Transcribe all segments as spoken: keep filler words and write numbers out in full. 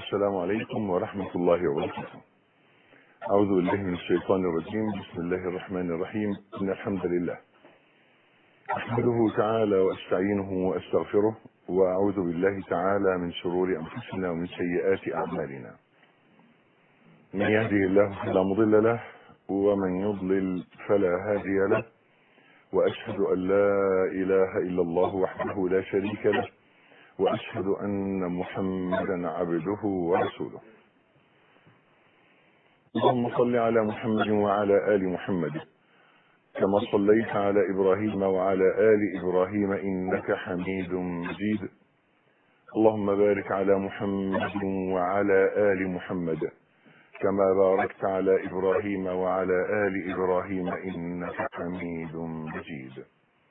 السلام عليكم ورحمة الله وبركاته. أعوذ بالله من الشيطان الرجيم. بسم الله الرحمن الرحيم. إن الحمد لله أحمده تعالى وأستعينه وأستغفره، وأعوذ بالله تعالى من شرور أنفسنا ومن سيئات أعمالنا. من يهده الله فلا مضل له، ومن يضلل فلا هادي له، وأشهد أن لا إله إلا الله وحده لا شريك له، وأشهد أن محمدا عبده ورسوله. اللهم صل على محمد وعلى آل محمد كما صليت على إبراهيم وعلى آل إبراهيم إنك حميد مجيد. اللهم بارك على محمد وعلى آل محمد كما باركت على إبراهيم وعلى آل إبراهيم إنك حميد مجيد.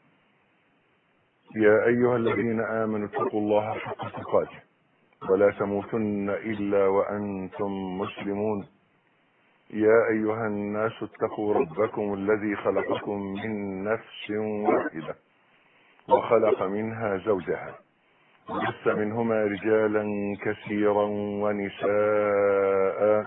يا أيها الذين آمنوا اتقوا الله حق تقاته ولا تموتن إلا وأنتم مسلمون. يا أيها الناس اتقوا ربكم الذي خلقكم من نفس واحدة وخلق منها زوجها وبث منهما رجالا كثيرا ونساء.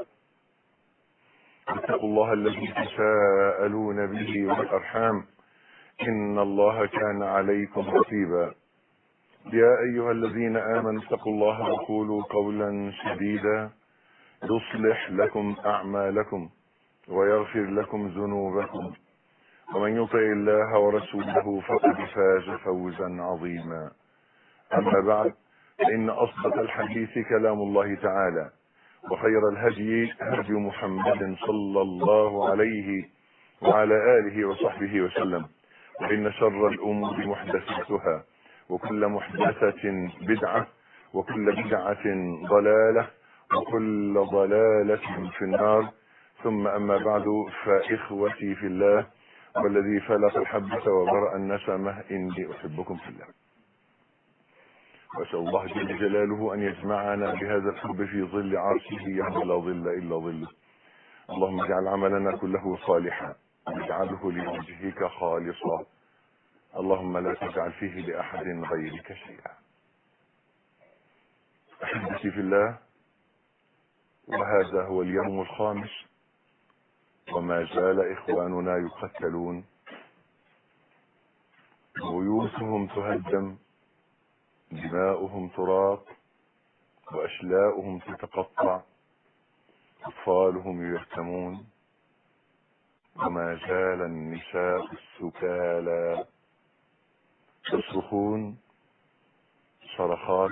اتقوا الله الذي تساءلون به والأرحام إن الله كان عليكم رقيبا. يا أيها الذين آمنوا اتقوا الله وقولوا قولا سديدا يصلح لكم أعمالكم ويغفر لكم ذنوبكم، ومن يطع الله ورسوله فقد فاز فوزا عظيما. أما بعد، فإن أصدق الحديث كلام الله تعالى، وخير الهدي هدي محمد صلى الله عليه وعلى آله وصحبه وسلم، وإن شر الأمور محدثاتها، وكل محدثة بدعة، وكل بدعة ضلالة، وكل ضلالة في النار. ثم أما بعد، فإخوتي في الله والذي فلق الحبة وبرأ النسمة إني أحبكم في الله، وأسأل الله جل جلاله أن يجمعنا بهذا الحب في ظل عرشه يوم لا ظل إلا ظله. اللهم اجعل عملنا كله صالحا واجعله لوجهك خالصا. اللهم لا تجعل فيه لأحد غيرك شيئا. أحبتي في الله، وهذا هو اليوم الخامس وما زال إخواننا يقتلون، بيوتهم تهدم، دماؤهم تراق، وأشلاؤهم تتقطع، أطفالهم ييتمون، وما زال النساء السكالى يصرخون صرخات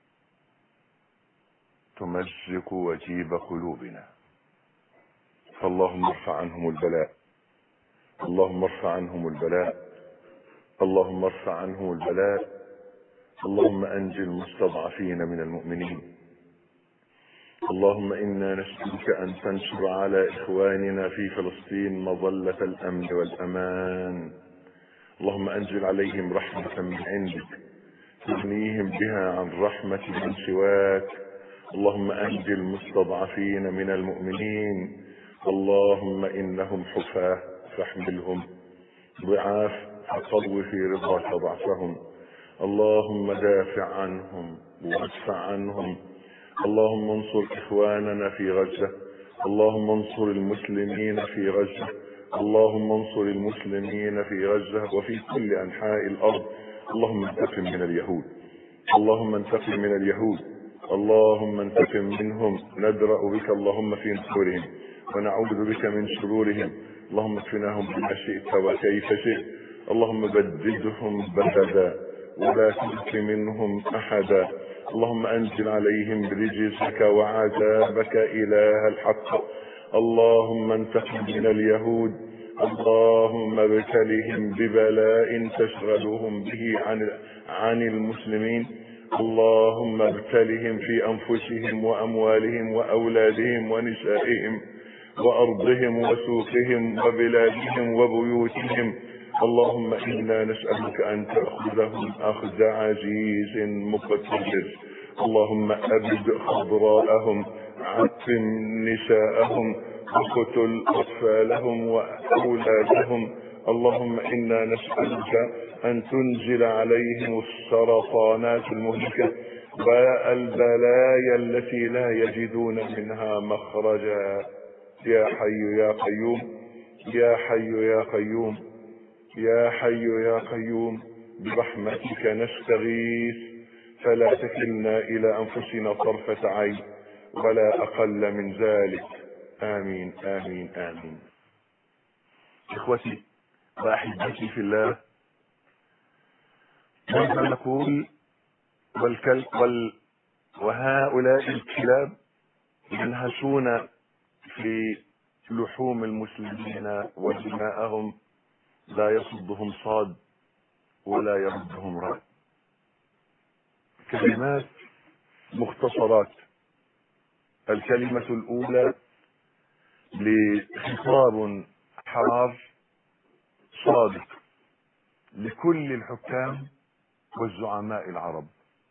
تمزق وجيب قلوبنا. فاللهم ارفع عنهم البلاء، اللهم ارفع عنهم البلاء، اللهم ارفع عنهم البلاء. اللهم أنجِ المستضعفين من المؤمنين. اللهم إنا نسألك أن تنشر على إخواننا في فلسطين مظلة الأمن والأمان. اللهم أنزل عليهم رحمة من عندك تغنيهم بها عن رحمة من سواك. اللهم أنجِ المستضعفين من المؤمنين. اللهم إنهم حفاة فاحملهم، ضعاف فقو في رضاك ضعفهم. اللهم دافع عنهم وادفع عنهم. اللهم انصر إخواننا في غزة، اللهم انصر المسلمين في غزة، اللهم انصر المسلمين في غزة وفي كل أنحاء الأرض. اللهم انتقم من اليهود، اللهم انتقم من اليهود، اللهم انتقم منهم. ندرأ بك اللهم في نحورهم ونعوذ بك من شرورهم. اللهم اكفناهم بما شئت وكيف شئت. اللهم بددهم بددا ولا تبق منهم أحدا. اللهم أنزل عليهم رجزك وعذابك إله الحق. اللهم انتقم من اليهود. اللهم ابتلهم ببلاء تشغلهم به عن عن المسلمين. اللهم ابتلهم في أنفسهم وأموالهم وأولادهم ونسائهم وأرضهم وسوقهم وبلادهم وبيوتهم. اللهم إنا نسألك أن تأخذهم أخذ عزيز مقتدر. اللهم أبد خضراءهم، عقم نساءهم، اقتل أطفالهم وأولادهم. اللهم إنا نسألك أن تنزل عليهم السرطانات المهلكة والبلايا التي لا يجدون منها مخرجا. يا حي يا قيوم، يا حي يا قيوم، يا حي يا قيوم، برحمتك نستغيث، فلا تكلنا إلى أنفسنا طرفة عين ولا أقل من ذلك. آمين آمين آمين. إخوتي وأحبتي في الله، ماذا نقول والكلب وال... وهؤلاء الكلاب ينهشون في لحوم المسلمين ودماءهم، لا يصدهم صاد ولا يردهم راد. كلمات مختصرات. الكلمة الأولى لخطاب حار صادق لكل الحكام والزعماء العرب.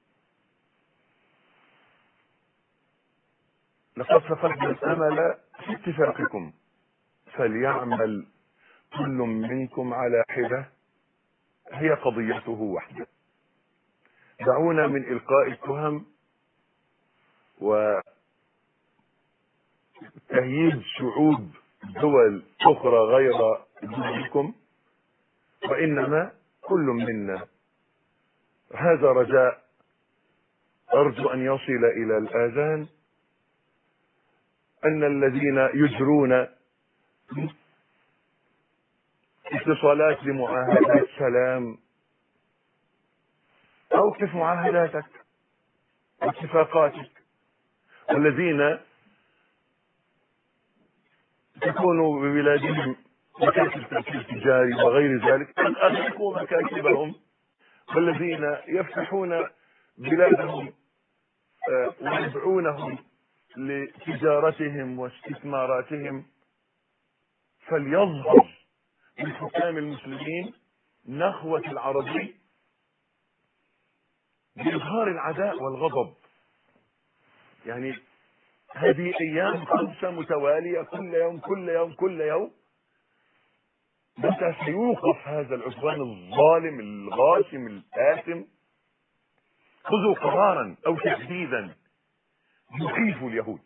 لقد فقدنا الأمل في اتفاقكم، فليعمل كل منكم على حدة هي قضيته وحده. دعونا من إلقاء التهم وتهييج شعوب دول أخرى غير دولكم، وإنما كل منا هذا رجاء أرجو أن يصل إلى الآذان، أن الذين يجرون اتصالات لمعاهدات سلام، أوقف معاهداتك واتفاقاتك، والذين تكونوا ببلادهم مكاتب تأثير تجاري وغير ذلك أن أغلقوا مكاتبهم، والذين يفتحون بلادهم ويدعونهم لتجارتهم واستثماراتهم، فليظهر من حكام المسلمين نخوة العربي بإظهار العداء والغضب. يعني هذه أيام خمسة متوالية، كل يوم كل يوم كل يوم. متى سيوقف هذا العدوان الظالم الغاشم الآثم؟ خذوا قرارا أو تحديدا يخيف اليهود.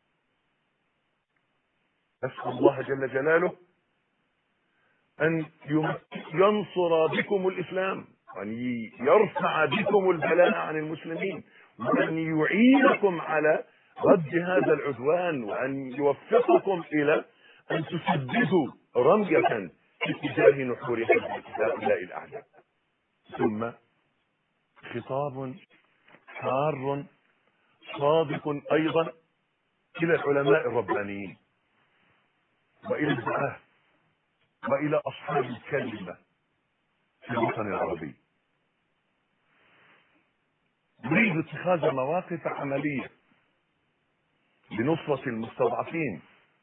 أسأل الله جل جلاله أن ينصر بكم الإسلام، وأن يرفع بكم البلاء عن المسلمين، وأن يعينكم على رد هذا العدوان، وأن يوفقكم إلى أن تسددوا رمية في اتجاه نحور هؤلاء الأعداء. ثم خطاب حار صادق أيضا إلى العلماء الربانيين وإلى الدعاة وإلى أصحاب الكلمة في الوطن العربي. نريد اتخاذ مواقف عملية لنصرة المستضعفين،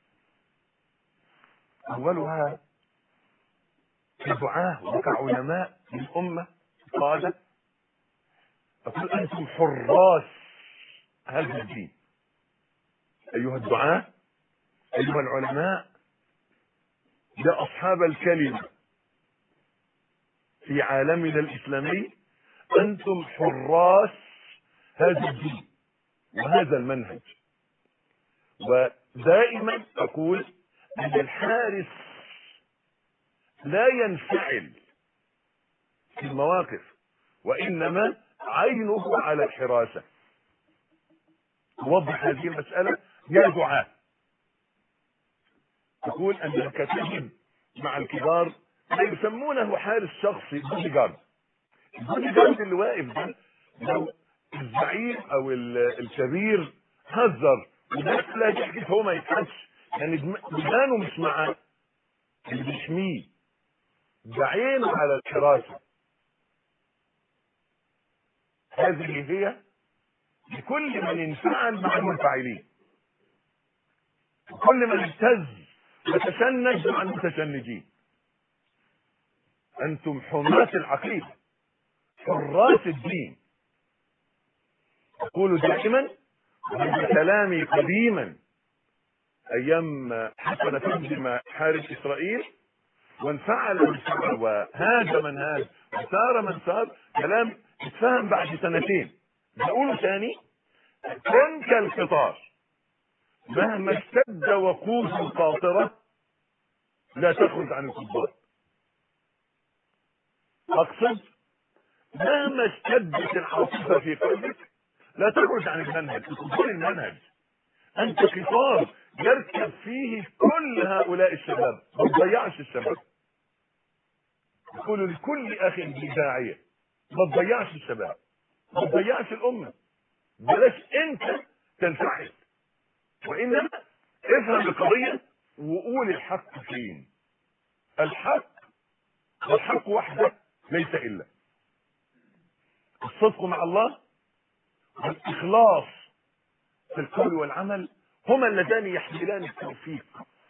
أولها كدعاة وكعلماء للأمة قادة. أقول أنتم حراس هذا الدين، أيها الدعاة، أيها العلماء، يا أصحاب الكلمة في عالمنا الإسلامي، أنتم حراس هذا الدين وهذا المنهج. ودائما أقول أن الحارس لا ينفعل في المواقف، وإنما عينه على الحراسة. أوضح هذه المسألة يا دعاة. أقول أن الكتاب مع الكبار لا يسمونه حارس شخصي، بودي جارد. البودي جارد اللي واقف ده لو الزعيم أو الكبير هزر والناس لا تحكي هو ما يتحدش، يعني ودانه مش مع اللي بيحميه، ده عينه على الحراسة. هذه هي لكل من انفعل مع المنفعلين، وكل من اهتز وتشنج مع المتشنجين. أنتم حماة العقيدة، حراس الدين. أقول دائما، وهذا كلامي قديما أيام حسن تنجم حارس إسرائيل، وانفعل من فعل وهاج من هاج وسار من سار، كلام اتفهم بعد سنتين. بقوله ثاني، كن كالقطار مهما اشتد وقود القاطرة لا تخرج عن القضبان. اقصد مهما اشتدت العاصفة في قلبك لا تخرج عن المنهج، تكون المنهج. انت قطار يركب فيه كل هؤلاء الشباب، ما تضيعش الشباب. يقول لكل اخ بداعية ما تضيعش الشباب، ما تضيعش الامة، بلاش انت تنفعل، وانما افهم القضية وقول الحق فين. الحق والحق وحده ليس الا الصدق مع الله والاخلاص في القول والعمل، هما اللذان يحملان التوفيق.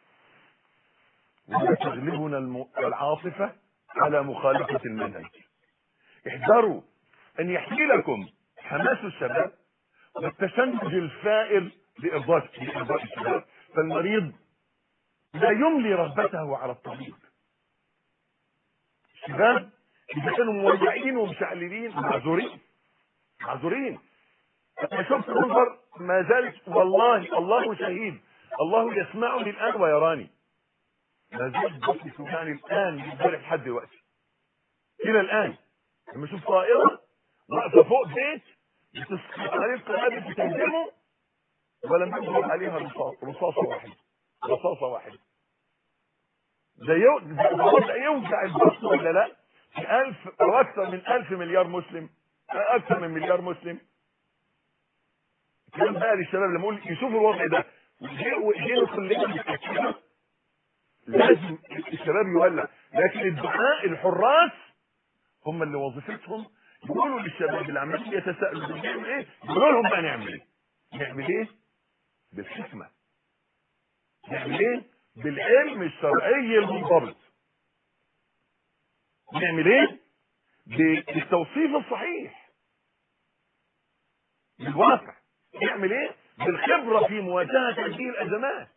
ولا تغلبنا العاطفة على مخالفة المنهج. احذروا ان يحملكم حماس الشباب والتشنج الفائر لإرضاء الشباب، فالمريض لا يملي رغبته على الطبيب. الشباب اذا كانوا مولعين ومشعللين معذورين معذورين. انا شفت منظر ما زالت، والله الله شهيد، الله يسمعني الان ويراني، ما زالت بطني توجعني الان من امبارح لحد دلوقتي الى الان لما اشوف طائره واقفه فوق بيت بتسقط عليه القنابل بتهدمه ولم يضرب عليها رصاصه واحده رصاصه واحده. ده يوجع البطن ولا لا؟ في ألف أو أكثر من ألف مليار مسلم، أكثر من مليار مسلم. كلام بقى للشباب لما اقول يشوفوا الوضع ده ويجينا كلنا متأكدين لازم الشباب يولع، لكن الدعاء الحراس هم اللي وظيفتهم يقولوا للشباب اللي عمالين يتساءلوا بنعمل ايه، يقولوا لهم بقى نعمل ايه؟ نعمل ايه؟ بالحكمة. نعمل ايه؟ بالعلم الشرعي المنضبط. نعمل ايه؟ بالتوصيف الصحيح للواقع. نعمل ايه؟ بالخبرة في مواجهة هذه الازمات.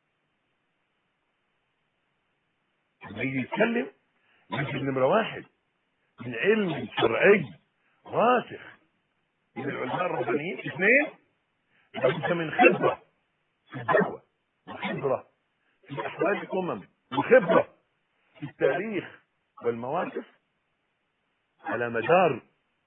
لما يجي يتكلم يجب نمرة واحد من علم شرعي راسخ من العلماء الربانيين. اثنين لابد من خبرة في الدعوة وخبرة في احوال الامم وخبرة في التاريخ والمواقف على مدار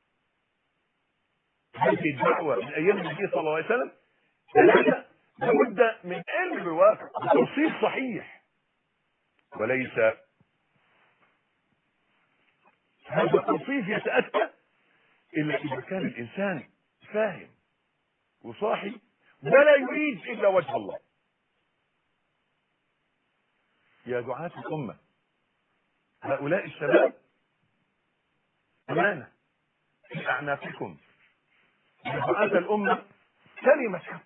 هذه الدعوة من ايام النبي صلى الله عليه وسلم. ثلاثة لابد من علم الواقع وتوصيف صحيح، وليس هذا التوصيف يتأتى الا اذا كان الانسان فاهم وصاحي ولا يريد الا وجه الله. يا دعاة الامة هؤلاء الشباب امانة في اعناقكم. يا دعاة الامة كلمة حق.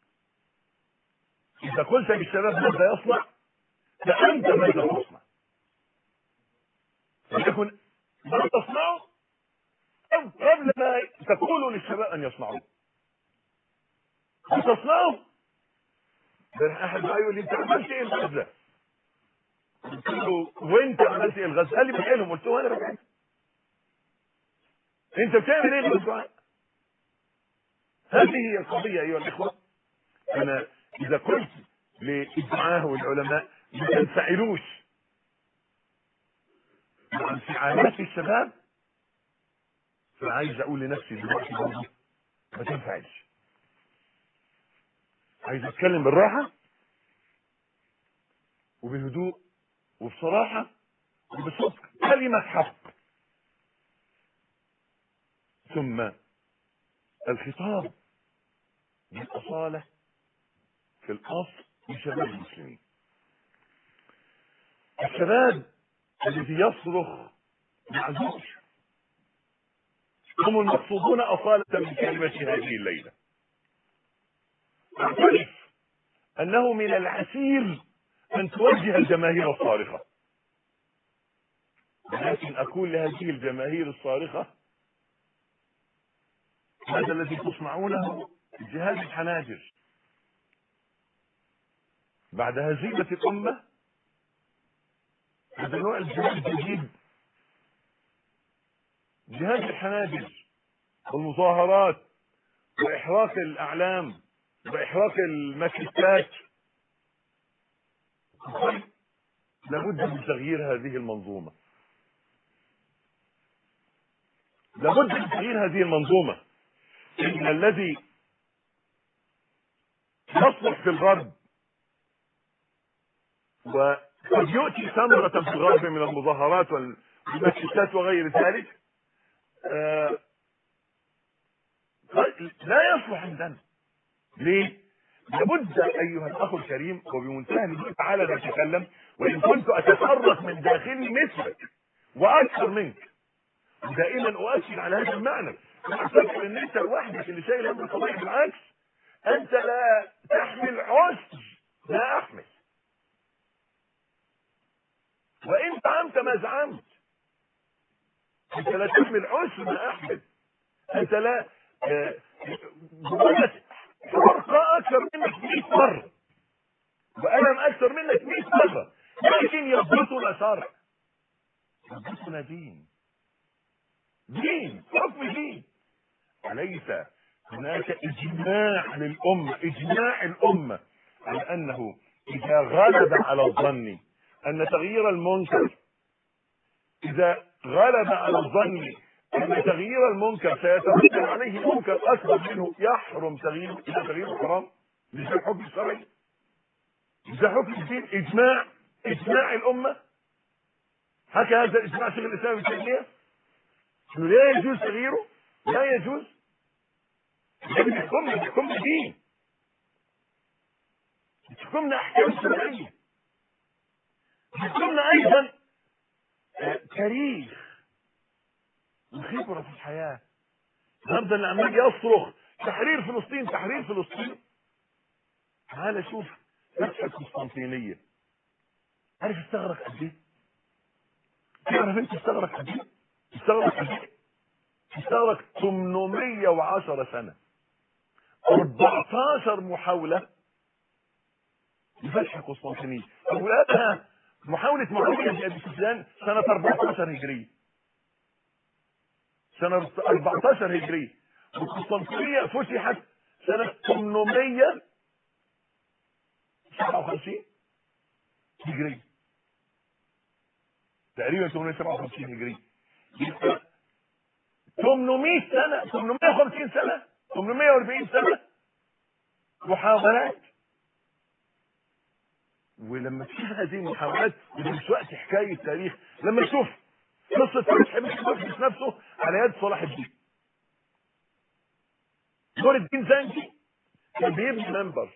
اذا قلت للشباب ماذا يصنع فانت ماذا تصنع. فليكن ما تصنعه قبل ما تقولوا للشباب ان يصنعوه. تصنعه. احد بقى يقول لي انت عملت ايه الغزة؟ قلت له وانت عملت ايه الغزة؟ قال لي بحيلهم. قلت له انا بحيلهم. انت بتعمل ايه الدعاء؟ هذه هي القضية ايها الاخوة. انا اذا قلت للدعاة والعلماء ما تنفعلوش مع انفعالات الشباب، فعايز اقول لنفسي دلوقتي برضه ما تنفعلش. عايز اتكلم بالراحة وبهدوء وبصراحة وبصدق، كلمة حق. ثم الخطاب بالأصالة في الأصل لشباب المسلمين. الشباب الذي يصرخ معذور هم المقصودون أصالة من كلمة هذه الليلة. أعترف أنه من العسير أن توجه الجماهير الصارخة، لكن أقول لهذه الجماهير الصارخة هذا الذي تصنعونه جهاز الحناجر بعد هزيمة الأمة. هذا نوع الجهاز الجديد، جهاز الحناجر والمظاهرات واحراق الاعلام واحراق الماكيتات. لابد من تغيير هذه المنظومه، لابد من تغيير هذه المنظومه. ان الذي يصلح في الغرب وقد يؤتي ثمرة في الغرب من المظاهرات والماكيتات وغير ذلك آه لا يصلح عندنا. ليه؟ لابد ايها الاخ الكريم وبمنتهى الهدوء تعالى نتكلم، وان كنت اتفرق من داخلي مثلك واكثر منك، دائما اؤكد على هذا المعنى. اعتقد ان انت لوحدك اللي شايل هم القضيه، بالعكس انت لا تحمل عسر لا احمل، وان زعمت ما زعمت انت لا تحمل عسر ما احمل. انت لا جواك حرقة اكثر منك مئة مرة والم اكثر منك مئة مرة، لكن يضبطنا شرع، يضبطنا دين، دين حكم دين. أليس هناك اجماع للامه، اجماع الامه على انه اذا غلب على الظن ان تغيير المنكر، اذا غلب على الظن ان تغيير المنكر سيترتب عليه منكر اكبر منه يحرم تغييره، اذا تغييره حرام؟ مش ده الحكم الشرعي؟ مش ده حكم الدين؟ اجماع، اجماع الامه. حكى هذا الاجماع شيخ الاسلام ابن تيميه انه لا يجوز تغييره، لا يجوز، لكن يحكمنا بحكم الدين، يحكمنا احكام شرعيه، يحكمنا ايضا تاريخ وخبره في الحياه. النهارده اللي عمال يصرخ تحرير فلسطين تحرير فلسطين، تعال شوف فتح القسطنطينيه، عارف استغرق قد ايه؟ تعرف انت استغرق قد ايه؟ استغرق قد ايه؟ استغرق ثمانمئة وعشرة سنه، أربعتاشر محاوله لفتح القسطنطينيه. اولادها محاوله معاويه بن ابي سفيان سنه أربعتاشر هجريه، سنه أربعتاشر هجريه، والقسطنطينيه فتحت سنه ثمانمئة وسبعة وخمسين هجريه، تقريبا ثمانمئة وسبعة وخمسين هجريه. يبقى ثمانمئة سنه، ثمانمئة وخمسين سنه، ثمانمئة وأربعين سنه محاولات. ولما تشوف هذه المحاولات مش وقت حكايه تاريخ، لما تشوف قصه فتح بيت المقدس نفسه على يد صلاح الدين، نور الدين زنكي كان بيبني منبر،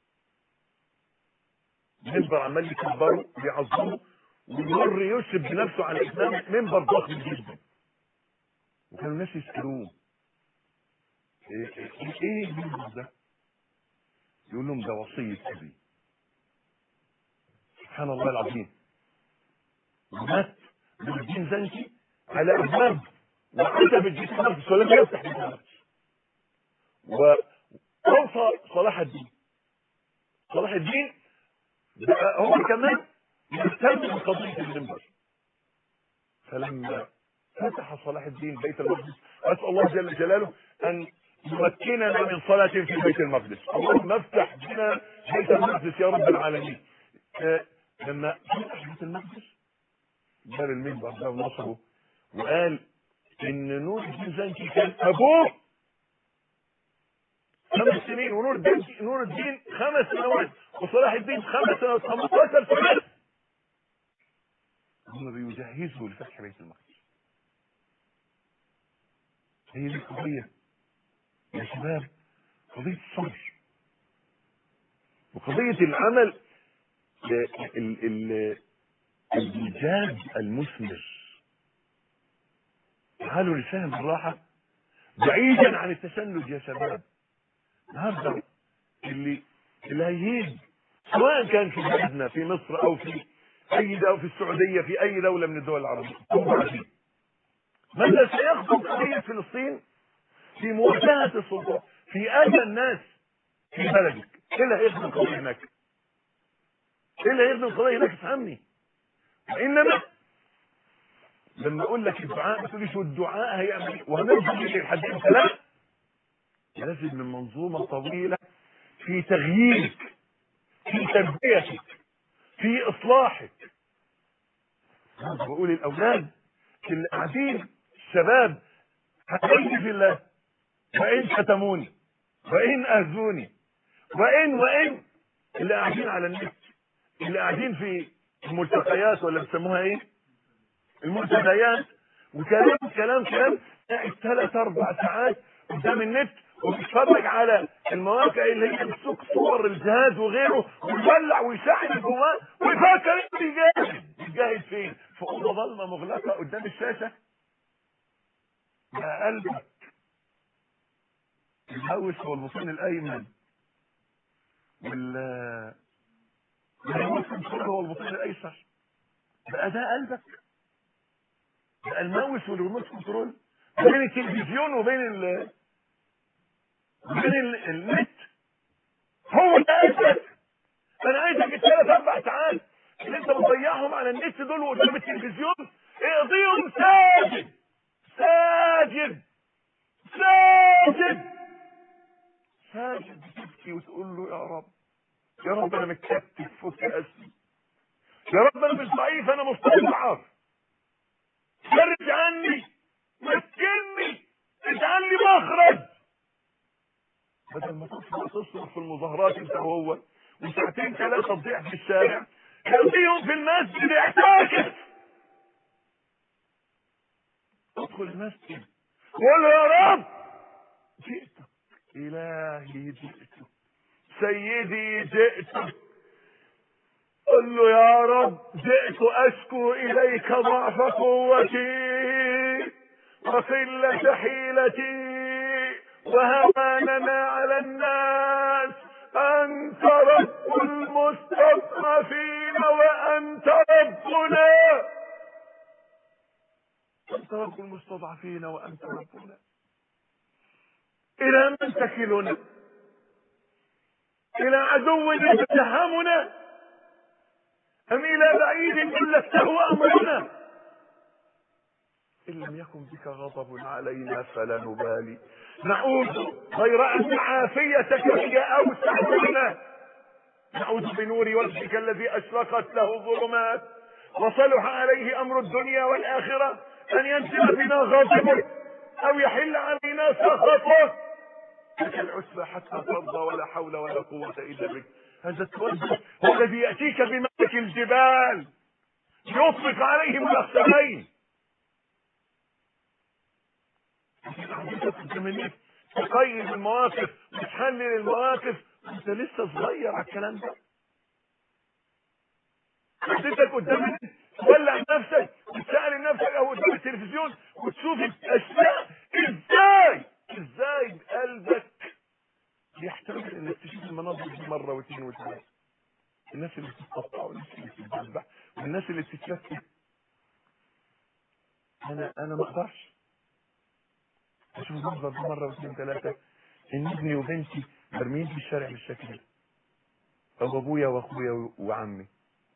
منبر عمال يكبره ويعظمه ويمر يشرب بنفسه على اسلام، منبر ضخم جدا، وكانوا الناس يسالوه ايه ايه, إيه المنبر ده؟ يقول لهم ده وصيه ابي. سبحان الله العظيم. ومات نور الدين زنكي على ابواب وعتبه بيت المقدس ولم يفتح بيت المقدس، واوصى صلاح الدين، صلاح الدين هو كمان يهتم بقضيه المنبر. فلما فتح صلاح الدين بيت المقدس، اسال الله جل جلاله ان يمكننا من صلاه في بيت المقدس، اللهم افتح بنا بيت المقدس يا رب العالمين. آه لما فتح بيت المقدس جاب المنبر ده ونصبه وقال ان نور الدين زنكي كان ابوه خمس سنين، ونور الدين نور الدين خمس سنوات، وصلاح الدين خمس سنوات، خمستاشر سنه هم بيجهزوا لفتح بيت المقدس. هي دي القضيه يا شباب، قضيه الصبر وقضيه العمل الإيجاد المثمر. تعالوا نفهم بالراحة بعيدا عن التشنج يا شباب. النهارده اللي اللي هيجي سواء كان في بلدنا في مصر او في اي دولة في السعودية في اي دولة من الدول العربية، ماذا سيخدم قضية فلسطين في مواجهة السلطات في اذى الناس في بلدك؟ ايه اللي هيخدم القضية هناك؟ ايه اللي هيخدم القضية هناك؟ افهمني. وانما لما اقول لك الدعاء ما تقوليش والدعاء هيعمل وهنرجع ليه لحد امتى؟ لا، لازم لازم من منظومة طويلة في تغييرك، في تربيتك، في اصلاحك. انا بقول الاولاد اللي قاعدين الشباب حبيبي في الله، وان شتموني وان اذوني وان وان اللي قاعدين على النت، اللي قاعدين في الملتقيات ولا بيسموها ايه؟ المنتديات، وكلام كلام كلام قاعد ثلاث اربع ساعات قدام النت وبيتفرج على المواقع اللي هي بتسوق صور الجهاز وغيره ويولع ويشحن جواه ويفكر انه يجاهد. يجاهد فين؟ في اوضه ضلمه مغلقه قدام الشاشه. يا قلبك الهوس هو البطين الايمن وال والهوس هو البطين الايسر. بقى ده قلبك؟ بقى الماوس والريموت كنترول بين التلفزيون وبين ال وبين ال... النت هو ده قلبك؟ انا عايزك الثلاث اربع ساعات اللي انت بتضيعهم على النت دول وقدام التلفزيون اقضيهم ساجد ساجد ساجد ساجد بتبكي وتقول له يا رب، يا رب انا متكتف فك اسمي، يا رب انا مش ضعيف انا مستضعف، فرج عني مكني اجعل لي مخرج. بدل ما تصرف في المظاهرات انت وهو وساعتين ثلاثه تضيع في الشارع، خليهم في المسجد احتاجك. ادخل المسجد قول يا رب جئتك الهي، جئتك سيدي، جئتك. قل له يا رب جئت اشكو اليك ضعف قوتي وقلة حيلتي وهواننا على الناس، انت رب المستضعفين وانت ربنا، انت رب المستضعفين وانت ربنا. الى من تكلنا؟ الى عدو يتجهمنا ام الى بعيد ملكته امرنا؟ ان لم يكن بك غضب علينا فلا نبالي، نعوذ غير ان عافيتك هي اوسع لنا، نعوذ بنور وجهك الذي اشرقت له الظلمات وصلح عليه امر الدنيا والاخره ان ينزل بنا غضبك او يحل علينا سخطك. لك العتبى حتى ترضى ولا حول ولا قوه الا بك. هذا التوجه هو الذي ياتيك بملك الجبال يطلق عليهم الاخشبين. تقيم المواقف وتحلل المواقف وانت لسه صغير على الكلام ده. حطيتك قدام تولع نفسك وتسأل نفسك او قدام التلفزيون وتشوف الاشياء ازاي ازاي قلبك بيحتمل انك تشوف المناظر دي مره واثنين وثلاثه. الناس اللي بتتقطع والناس اللي بتتذبح والناس اللي بتتشتت. انا انا ما اقدرش اشوف المنظر ده مره واثنين وثلاثه ان ابني وبنتي مرميين في الشارع بالشكل ده، او ابويا واخويا وعمي.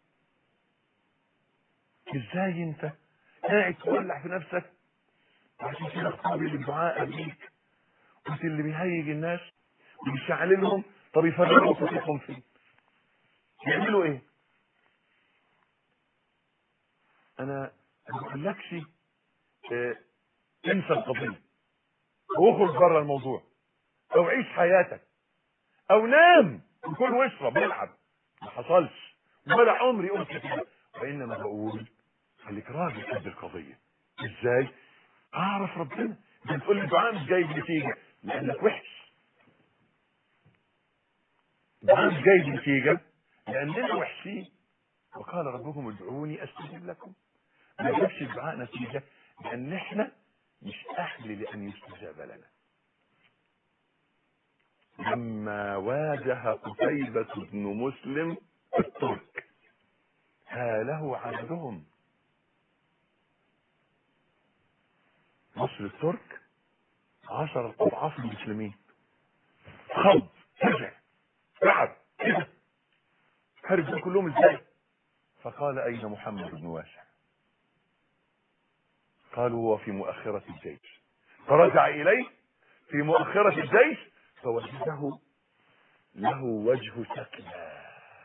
ازاي انت قاعد تولع في نفسك؟ عشان كده خطابي للدعاء قبليك قلت اللي بيهيج الناس وبيشعللهم طب يفرقوا صوتهم فين؟ يعملوا ايه؟ انا ما بقولكش اه انسى القضيه واخرج بره الموضوع او عيش حياتك او نام وكل واشرب والعب، ما حصلش ولا عمري قلت كده، وانما بقول خليك راجل قد القضيه. ازاي؟ اعرف ربنا. انت تقول لي الدعاء مش جايب نتيجه لانك وحش، الدعاء مش جايب نتيجه لاننا وحشين. وقال ربكم ادعوني استجب لكم. ما جابش الدعاء نتيجه لان احنا مش اهل لان يستجاب لنا. لما واجه قتيبة بن مسلم الترك هاله عددهم. مصر الترك عشر اضعاف المسلمين. خض فزع رعب كده هربوا كلهم ازاي؟ فقال اين محمد بن واسع؟ قالوا هو في مؤخرة الجيش. فرجع اليه في مؤخرة الجيش فوجده له وجه سكنة،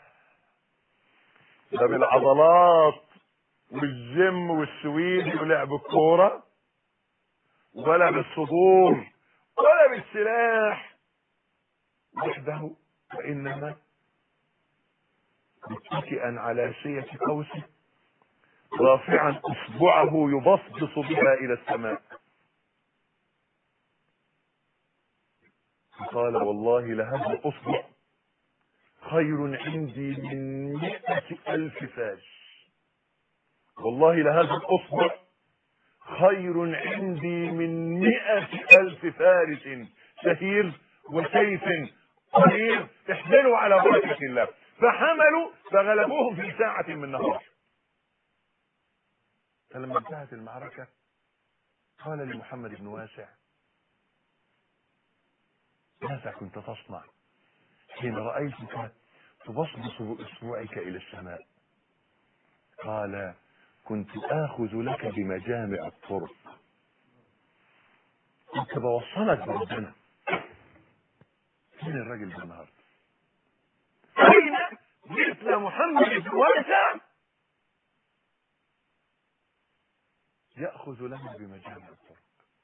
لا بالعضلات والجيم والسويد ولعب الكورة، ولا بالصدور، ولا بالسلاح وحده، وإنما متكئا على شية قوسه، رافعا اصبعه يبصبص بها الى السماء. قال والله لهذا الاصبع خير عندي من مئة الف فارس، والله لهذا الاصبع خير عندي من مئة الف فارس شهير وسيف قرير احملوا على بركة الله. فحملوا فغلبوهم في ساعة من نهار. فلما انتهت المعركة قال لمحمد بن واسع: ماذا كنت تصنع حين رأيتك تبصبص بأصبعك إلى السماء؟ قال: كنت آخذ لك بمجامع الطرق، كنت بوصلك بربنا. فين الراجل ده النهارده؟ أين مثل محمد بن واسع يأخذ لنا بمجامع الطرق؟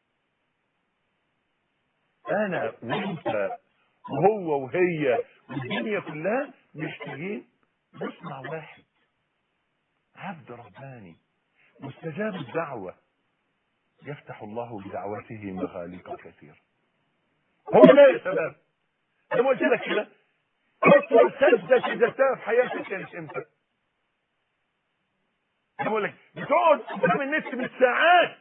أنا وأنت وهو وهي والدنيا كلها محتاجين نصنع واحد، عبد رباني مستجاب الدعوة، يفتح الله بدعوته مغاليق كثيرة. هو لا يا شباب، زي ما قلت لك كده، أطول سجدة سجدتها في حياتك كانت إمتى؟ بقول لك بتقعد قدام النت بالساعات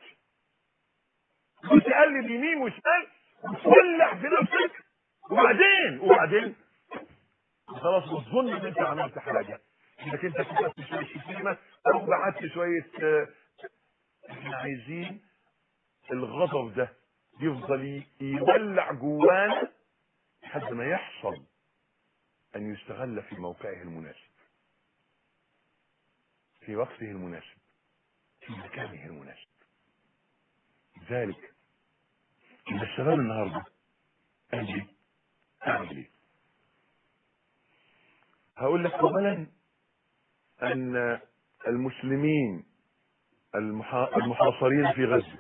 وتقلب يمين وشمال وتولع في نفسك، وبعدين وبعدين خلاص بتظن ان انت عملت حاجه، انك انت كتبت شويه شتيمه او بعت شويه. احنا عايزين الغضب ده يفضل يولع جوانا لحد ما يحصل ان يستغل في موقعه المناسب، في وقته المناسب، في مكانه المناسب. ذلك ان الشباب النهارده قال لي اعمل ايه؟ هقول لك اولا ان المسلمين المحاصرين في غزة،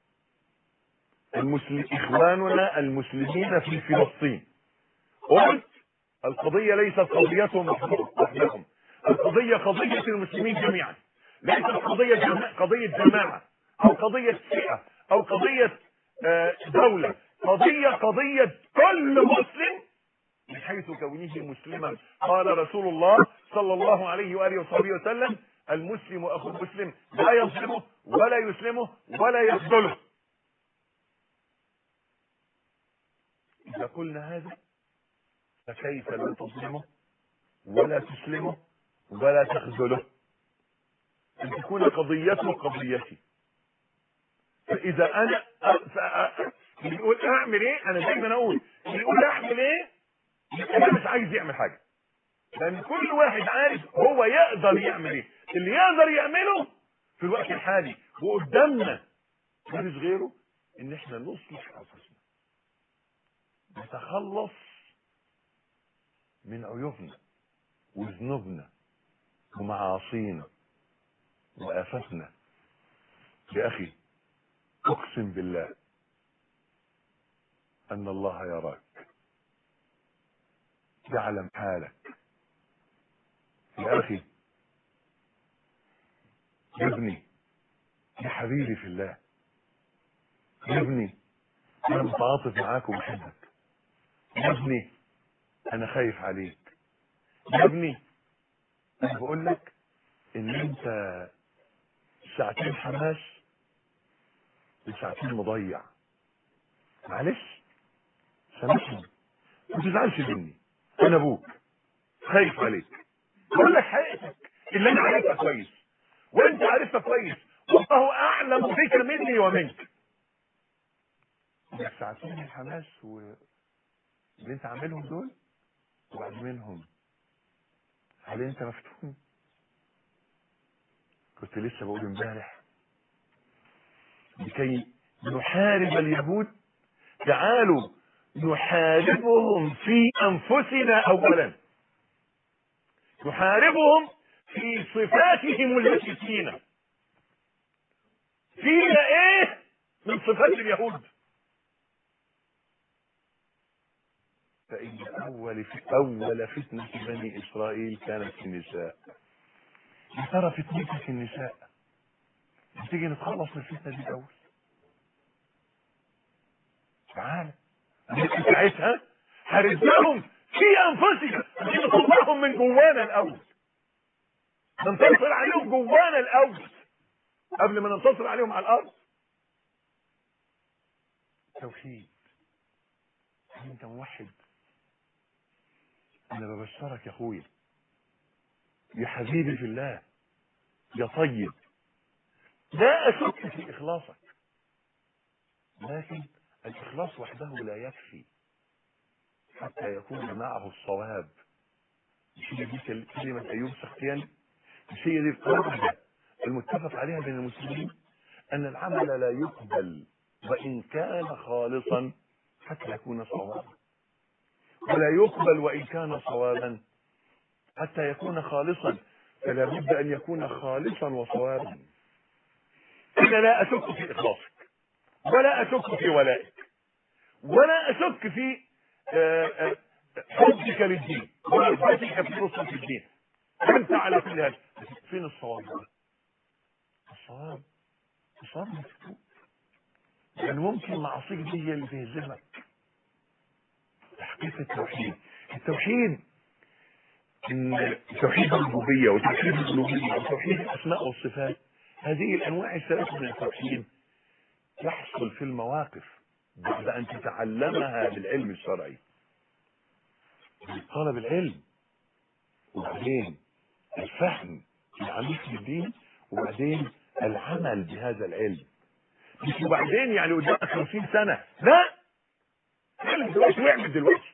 المسلم اخواننا المسلمين في فلسطين، قلت القضية ليست قضيتهم وحدهم، القضية قضية المسلمين جميعا، ليست قضية جماعة، قضية جماعة او قضية فئة او قضية دولة، قضية قضية كل مسلم من حيث كونه مسلما. قال رسول الله صلى الله عليه وآله وصحبه وسلم: المسلم أخو المسلم لا يظلمه ولا يسلمه ولا يخذله. إذا قلنا هذا فكيف لا تظلمه ولا تسلمه ولا تخذله؟ أن تكون قضيته قضيتي. فإذا أنا اللي يقول أعمل إيه، أنا دايما أقول اللي يقول أعمل إيه أنا مش عايز يعمل حاجة، لأن كل واحد عارف هو يقدر يعمل إيه. اللي يقدر يعمله في الوقت الحالي وقدامنا مفيش غيره إن إحنا نصلح أنفسنا، نتخلص من عيوبنا وذنوبنا ومعاصينا وآفاتنا. يا أخي أقسم بالله أن الله يراك، يعلم حالك. يا أخي يا ابني يا حبيبي في الله، يا ابني أنا متعاطف معاك وبحبك، يا ابني أنا خايف عليك، يا ابني أنا بقول لك إن أنت ساعتين حماس وساعتين مضيع، معلش سامحني ما تزعلش مني، أنا أبوك خايف عليك، بقول لك حقيقتك اللي أنا عارفها كويس وأنت عارفها كويس، والله أعلم بك مني ومنك. ساعتين الحماس واللي أنت عاملهم دول وبعد منهم هل أنت مفتون؟ كنت لسه بقول امبارح لكي نحارب اليهود تعالوا نحاربهم في انفسنا اولا، نحاربهم في صفاتهم التي فينا. فينا ايه من صفات اليهود؟ فإن أول أول فتنة بني إسرائيل كانت في النساء. يا ترى فتنتك النساء؟ تيجي نتخلص من الفتنة دي الأول. تعال ساعتها هرزقهم في أنفسنا، عشان نطلعهم من جوانا الأول، ننتصر عليهم جوانا الأول قبل ما ننتصر عليهم على الأرض. توحيد. أنت موحد؟ أنا ببشرك يا أخويا، يا حبيبي في الله، يا طيب، لا أشك في إخلاصك، لكن الإخلاص وحده لا يكفي حتى يكون معه الصواب. مش هي دي كلمة أيوب سختياني؟ مش هي دي القاعدة المتفق عليها بين المسلمين؟ أن العمل لا يقبل وإن كان خالصا حتى يكون صوابا، ولا يقبل وإن كان صوابا حتى يكون خالصا، فلا بد أن يكون خالصا وصوابا. أنا لا أشك في إخلاصك، ولا أشك في ولائك، ولا أشك في حبك للدين ورغبتك في نصرة الدين. أنت على كل هذا. فين الصواب؟ الصواب الصواب مكتوب، لأن ممكن معصيك دي هي اللي تهزمك. تحقيق التوحيد. التوحيد إن توحيد الربوبية وتوحيد الألوهية وتوحيد الأسماء والصفات، هذه الأنواع الثلاثة من التوحيد يحصل في المواقف بعد أن تتعلمها بالعلم الشرعي، طلب العلم، وبعدين الفهم العميق للدين، وبعدين العمل بهذا العلم. مش وبعدين يعني قدامك خمسين سنة، لا، اعمل دلوقتي واعمل دلوقتي.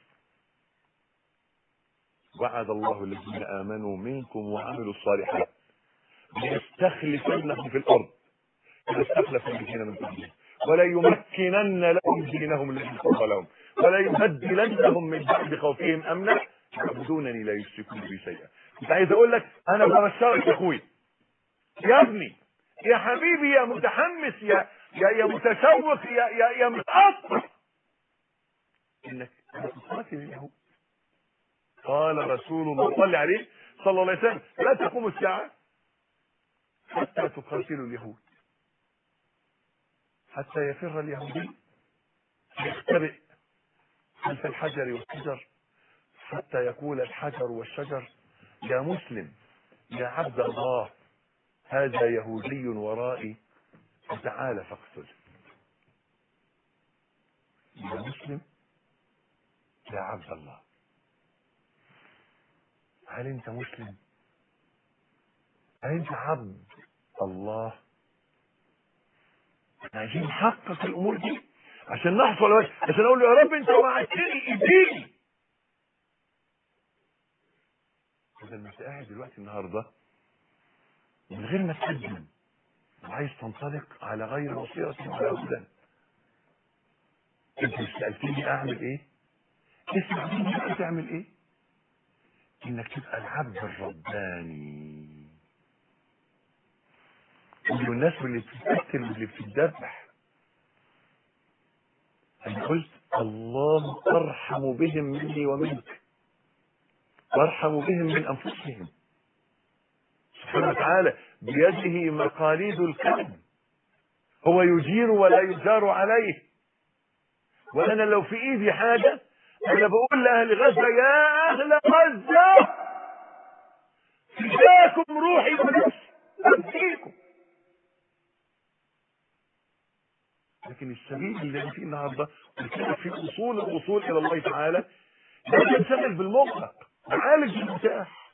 وعد الله الذين آمنوا منكم وعملوا الصالحات ليستخلفنهم في الأرض كما استخلف الذين من قبلهم ولا يمكنن لهم دينهم الذي ارتضى لهم ولا يبدلنهم من بعد خوفهم أمنا يعبدونني لا يشركون بي شيئا. كنت عايز أقول لك أنا ببشرك يا أخوي، يا ابني، يا حبيبي، يا متحمس، يا يا يا متشوق، يا يا يا متأثر، إنك تقاتل اليهود. قال رسول الله صلى عليه صلى الله عليه وسلم: لا تقوم الساعة حتى تقاتلوا اليهود، حتى يفر اليهودي يختبئ خلف الحجر والشجر حتى يقول الحجر والشجر: يا مسلم، يا عبد الله، هذا يهودي ورائي فتعال فاقتله. يا مسلم، يا عبد الله، هل انت مسلم؟ هل انت عبد الله؟ احنا عايزين نحقق الامور دي عشان نحصل، عشان اقول له يا رب انت وعدتني اديني. بدل ما انت قاعد دلوقتي النهارده من غير ما تقدم وعايز تنطلق على غير بصيرة ولا هدى. انت مش سألتني اعمل ايه؟ اسمع مني تعمل ايه؟ انك تبقى العبد الرباني اللي الناس اللي بتتقتل واللي بتتذبح. انا قلت الله ارحم بهم مني ومنك وارحم بهم من انفسهم سبحانه وتعالى، بيده مقاليد الكون، هو يجير ولا يجار عليه. وانا لو في ايدي حاجه انا بقول لاهل غزه: يا اهل غزه فداكم روحي ونفسي اديكم. لكن السبيل اللي انا فيه النهارده في اصول الوصول الى الله تعالى لا تنشغل بالمغلق، عالج المتاح.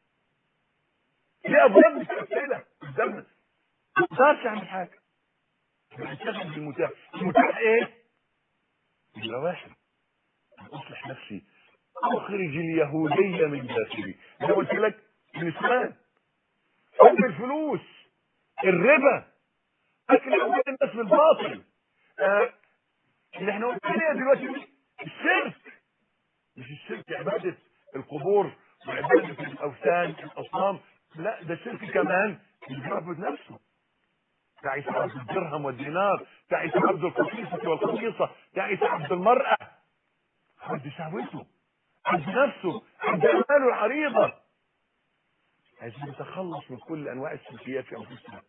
في ابواب متقفله قدامنا ما تقدرش تعمل حاجه، تنشغل بالمتاح. المتاح ايه؟ يبقى واحد: اصلح نفسي، اخرج اليهوديه من داخلي. زي قلت لك النسوان، حب الفلوس، الربا، اكل اموال الناس بالباطل، آه اللي احنا قلنا عليها دلوقتي الشرك، مش الشرك عبادة القبور وعبادة الأوثان الأصنام، لا ده الشرك كمان اللي بيعبد نفسه. تعيس عبد الدرهم والدينار، تعيس عبد القصيصة والقصيصة، تعيس عبد المرأة، عبد شهوته، عبد نفسه، عبد أعماله العريضة. عايزين نتخلص من كل أنواع السلوكيات في أنفسنا.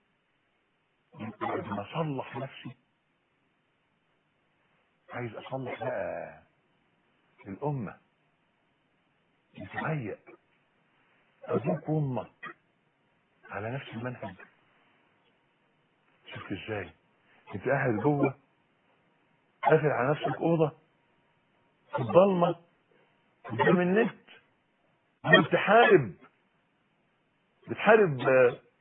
بعد ما أصلح نفسي عايز أصلح بقى الأمة. يتهيأ أبوك وأمك على نفس المنهج. شفت ازاي؟ انت قاعد جوه قافل على نفسك اوضه في الضلمه قدام النت، بتحارب بتحارب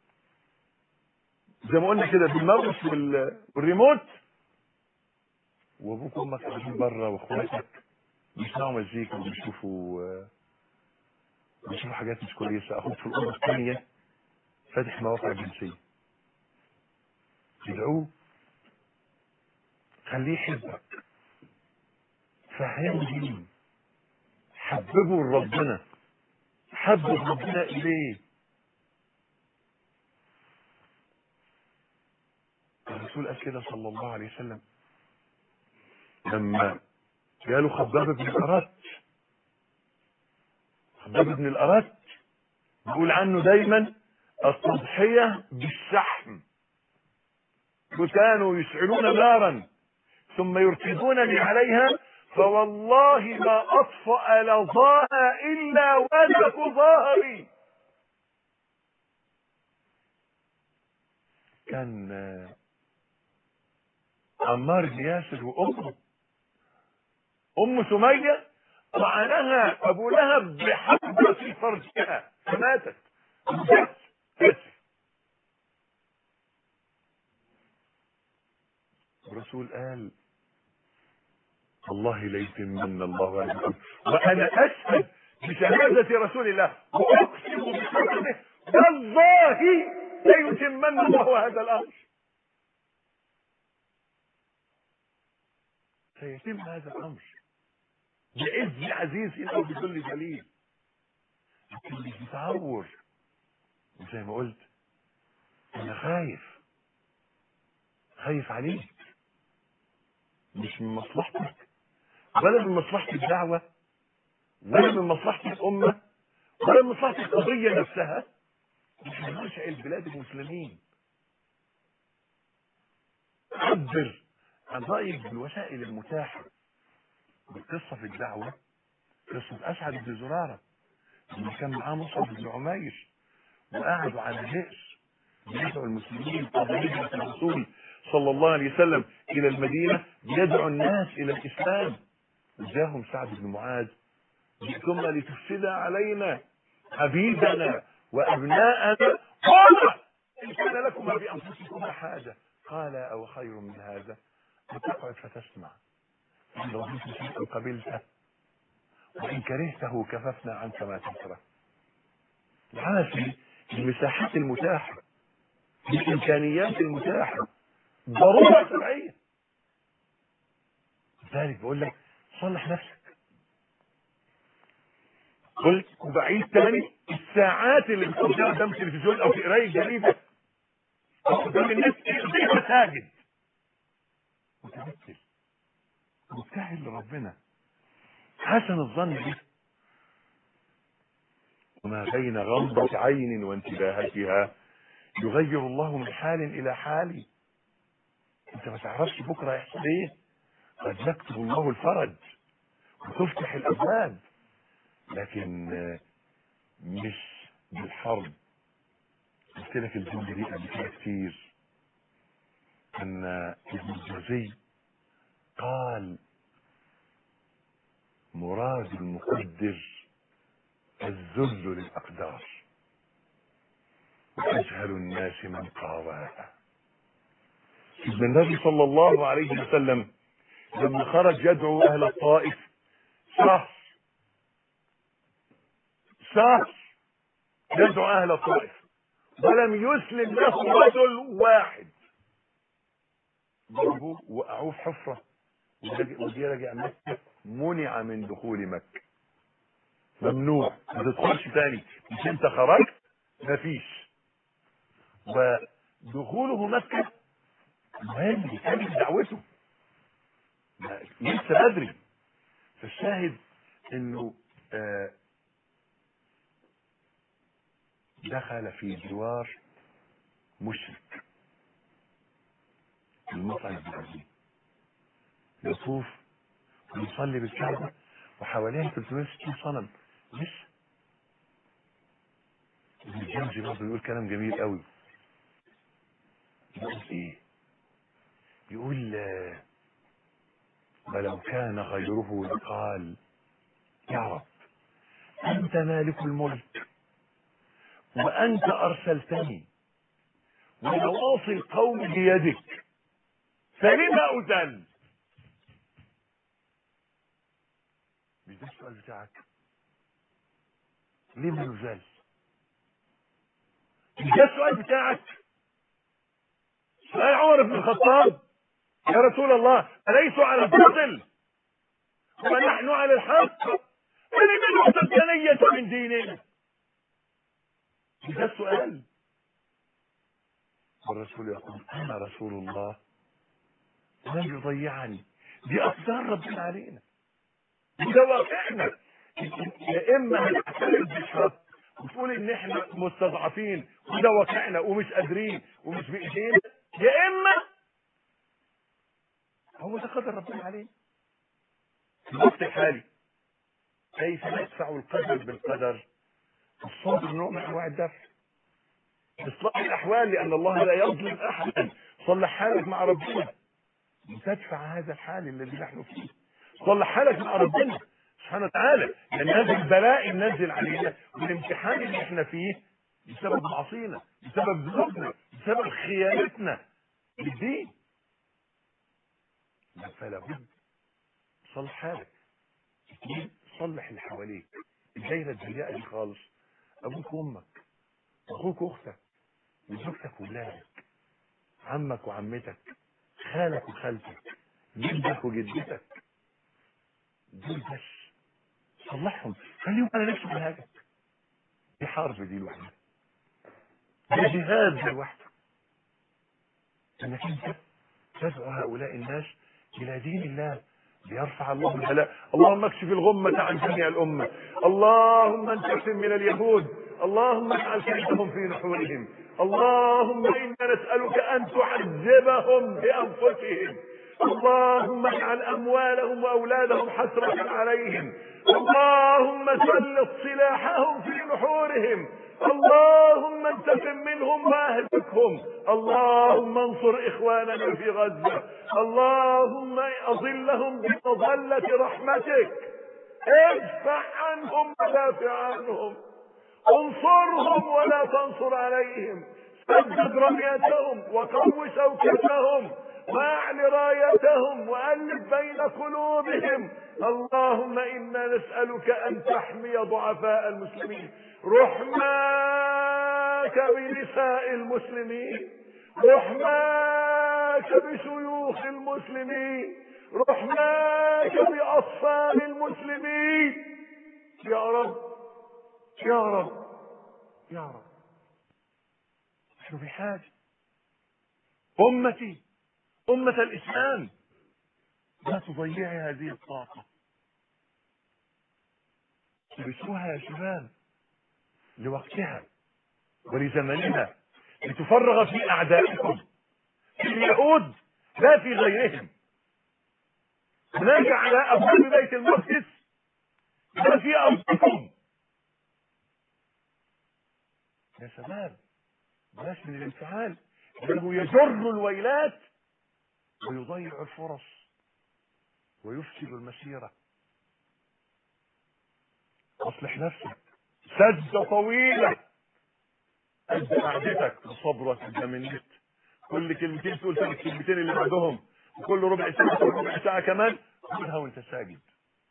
زي ما قلنا كده بالماوس والريموت، وابوك وامك قاعدين بره واخواتك بيسمعوا مزيكا وبيشوفوا بيشوفوا حاجات مش كويسه. اخوك في الاوضه الثانيه فاتح مواقع جنسيه. تدعوه، خليه يحبك، فهمه دين، حببه لربنا، حبب ربنا اليه. الرسول قال كده صلى الله عليه وسلم لما قالوا خباب بن الأرت. خباب بن الأرت بيقول عنه دايما التضحية بالشحم، وكانوا يشعلون نارا ثم يركضونني عليها فوالله ما أطفأ لظاها إلا ولك ظهري. كان عمار بن ياسر وأمه أم سمية طعنها أبو لهب بحبة في فرجها فماتت. الرسول قال والله ليتمن الله هذا الأمر، وأنا أشهد بشهادة رسول الله وأقسم بحقه والله ليتمن الله هذا الأمر. سيتم هذا الأمر بعز عزيز أو بذل ذليل. لكن اللي بيتعور زي ما قلت أنا خايف خايف عليك، مش من مصلحتك ولا من مصلحة الدعوة ولا من مصلحة الأمة ولا من مصلحة القضية نفسها. نحن ننشأ البلاد المسلمين. عبر عن رأيك بالوسائل المتاحة. بالقصة في الدعوة قصة أسعد بن زرارة لما كان معاه مصعب بن عمير وقعدوا على بئر بيدعو المسلمين قبل هجرة الرسول صلى الله عليه وسلم إلى المدينة، بيدعو الناس إلى الإسلام. وجاهم سعد بن معاذ جئتم لتفسد علينا عبيدنا وأبناءنا، قال إن كان لكم بأنفسكم حاجة قال أو خير من هذا فتقعد فتسمع إن رضيت شيئا قبلته وإن كرهته كففنا عنك ما تكره. هذه المساحات المتاحة بالإمكانيات المتاحة ضرورة شرعية. لذلك بقول لك صلح نفسك. قلت وبعيد تاني الساعات اللي بتقضيها قدام التلفزيون او في قرايه جريده او قدام الناس دي مساجد متبتل مبتهل لربنا حسن الظن به. وما بين غمضة عين وانتباهتها يغير الله من حال الى حال. انت ما تعرفش بكره يحصل ايه. قد يكتب الله الفرج وتفتح الابواب، لكن مش بالحرب. قلت لك الجمله دي قبل كده كتير ان ابن الجوزي قال مراد المقدر الذل للاقدار واجهل الناس من قاواها. ابن النبي صلى الله عليه وسلم لما خرج يدعو اهل الطائف شهر شهر يدعو اهل الطائف ولم يسلم له رجل واحد. ضربوه وقعوه في حفره ودي راجع مكة منع من دخول مكة، ممنوع ما تدخلش تاني، مش انت خرجت مفيش. ودخوله مكة مهم يكمل دعوته لسه بدري. فالشاهد انه آه دخل في جوار مشرك المطعم الابراهيمي يطوف ويصلي بالكعبة وحواليها ثلاثمائة وستين صنم. لسه ابن الجوزي برضه يقول كلام جميل قوي. يقول ايه؟ يقول آه ولو كان غيره لقال يا رب انت مالك الملك وانت ارسلتني ونواصي القوم بيدك فلما اذل؟ مش ده السؤال بتاعك؟ ليه ما نزل؟ مش ده السؤال بتاعك؟ سؤال عمر بن الخطاب يا رسول الله أليسوا على الباطل ونحن على الحق فلم نعطى الدنية من ديننا؟ مش ده السؤال؟ والرسول يقول أنا رسول الله لن يضيعني، دي أقدار ربنا علينا، ده واقعنا. يا إما هنعترف بالشرط وتقول إن إحنا مستضعفين وده واقعنا ومش قادرين ومش بإيدينا، يا إما هو ده قدر ربنا علينا. في الوقت الحالي كيف ندفع القدر بالقدر؟ الصبر نوع من أنواع الدفع، إصلاح الأحوال لأن الله لا يظلم أحدا. صلح حالك مع ربنا لتدفع هذا الحال الذي نحن فيه. صلح حالك مع ربنا سبحانه وتعالى، لأن هذا البلاء النازل علينا والامتحان اللي احنا فيه بسبب معصينا، بسبب ذنوبنا، بسبب خيانتنا للدين. فلا بد صلح حالك. اثنين، صلح اللي حواليك، الدايره الضيقه دي خالص، ابوك وامك اخوك واختك وزوجتك وولادك، عمك وعمتك، خالك وخالتك، جدك وجدتك، دول بس صلحهم، خليهم على نفس منهجك. دي حرب دي لوحدها، ده جهاد ده لوحده، انك انت تدعو هؤلاء الناس الى دين الله ليرفع الله البلاء. اللهم اكشف الغمة عن جميع الامة، اللهم انتقم من اليهود، اللهم اجعل كيدهم في نحورهم، اللهم انا نسألك ان تعذبهم بانفسهم، اللهم اجعل اموالهم واولادهم حسرة عليهم، اللهم سلط سلاحهم في نحورهم، اللهم انتقم منهم واهلكهم، اللهم انصر اخواننا في غزة، اللهم اظلهم بمظلة رحمتك، ادفع عنهم ودافع عنهم، انصرهم ولا تنصر عليهم، سدد رميتهم وقو شوكتهم واعل رايتهم والف بين قلوبهم. اللهم انا نسألك ان تحمي ضعفاء المسلمين، رحماك بنساء المسلمين، رحماك بشيوخ المسلمين، رحماك باطفال المسلمين، يا رب يا رب يا رب. نحن بحاجة امتي امة الاسلام لا تضيعي هذه الطاقة، تبثوها يا شباب لوقتها ولزمنها لتفرغ في اعدائكم، في اليهود لا في غيرهم. هناك على ابواب بيت المقدس لا في ارضكم. يا شباب بلاش من الانفعال، لانه يجر الويلات ويضيع الفرص ويفسد المسيرة. اصلح نفسك، سجدة طويلة قد قعدتك وصبرك قدام النت، كل كلمتين تقول ثلاث كلمتين اللي بعدهم، وكل ربع ساعة ربع ساعة كمان خدها وانت ساجد،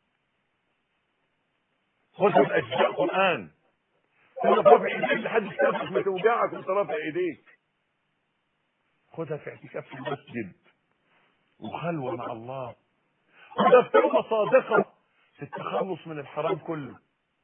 خدها بأجزاء قرآن، خدها برفع ايديك لحد كتافك ما توجعك وانت رافع ايديك، خدها في اعتكاف في المسجد وخلوة مع الله، وده توبة صادقة في التخلص من الحرام كله.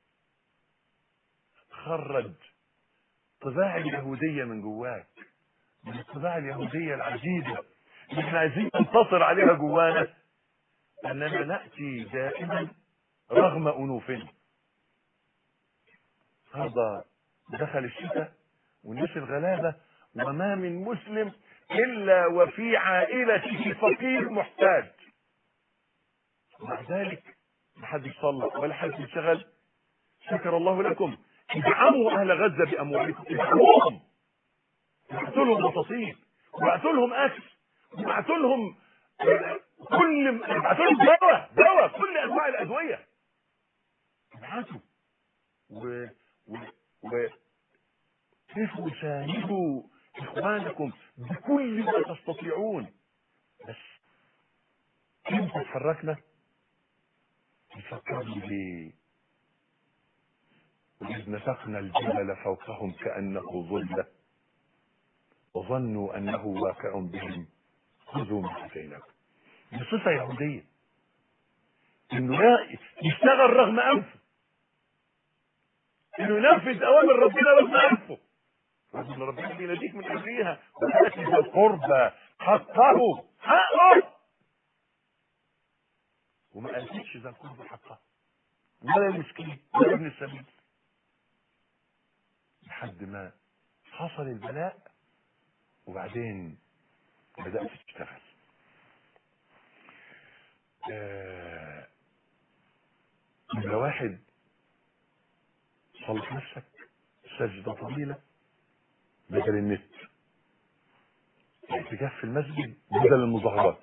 تخرج طباع اليهودية من جواك، من الطباع اليهودية العجيبة اللي احنا عايزين ننتصر عليها جوانا، اننا نأتي دائما رغم انوفنا. هذا دخل الشتاء والناس الغلابة، وما من مسلم الا وفي عائلته فقير محتاج، مع ذلك ما حد يصلى ولا حد يشتغل. شكر الله لكم، ادعموا اهل غزة باموالكم، ادعموهم، ابعتوا لهم بطاطين، وابعتوا لهم اكل، وابعتوا لهم كل ابعتوا لهم دواء دواء كل انواع الادويه، ابعتوا و و و كيفوا ساندوا اخوانكم بكل ما تستطيعون. بس امتى تحركنا؟ نفكر ليه؟ وإذ نسقنا الجبل فوقهم كأنه ظلة وظنوا أنه واقع بهم خذوا ما اتيناكم. دي صفة يهودية، إنه يشتغل رغم أنفه، إنه ينفذ أوامر ربنا رغم أنفه، رغم إن ربنا بيناديك من قبليها وآتي ذي القربى حقه حقه، وما آتيش ذا القربى حقه ولا المسكين ولا ابن السبيل، لحد ما حصل البلاء وبعدين بدأت تشتغل. آه... يبقى واحد صلح نفسك سجدة طويلة بدل النت، اعتكاف في المسجد بدل المظاهرات،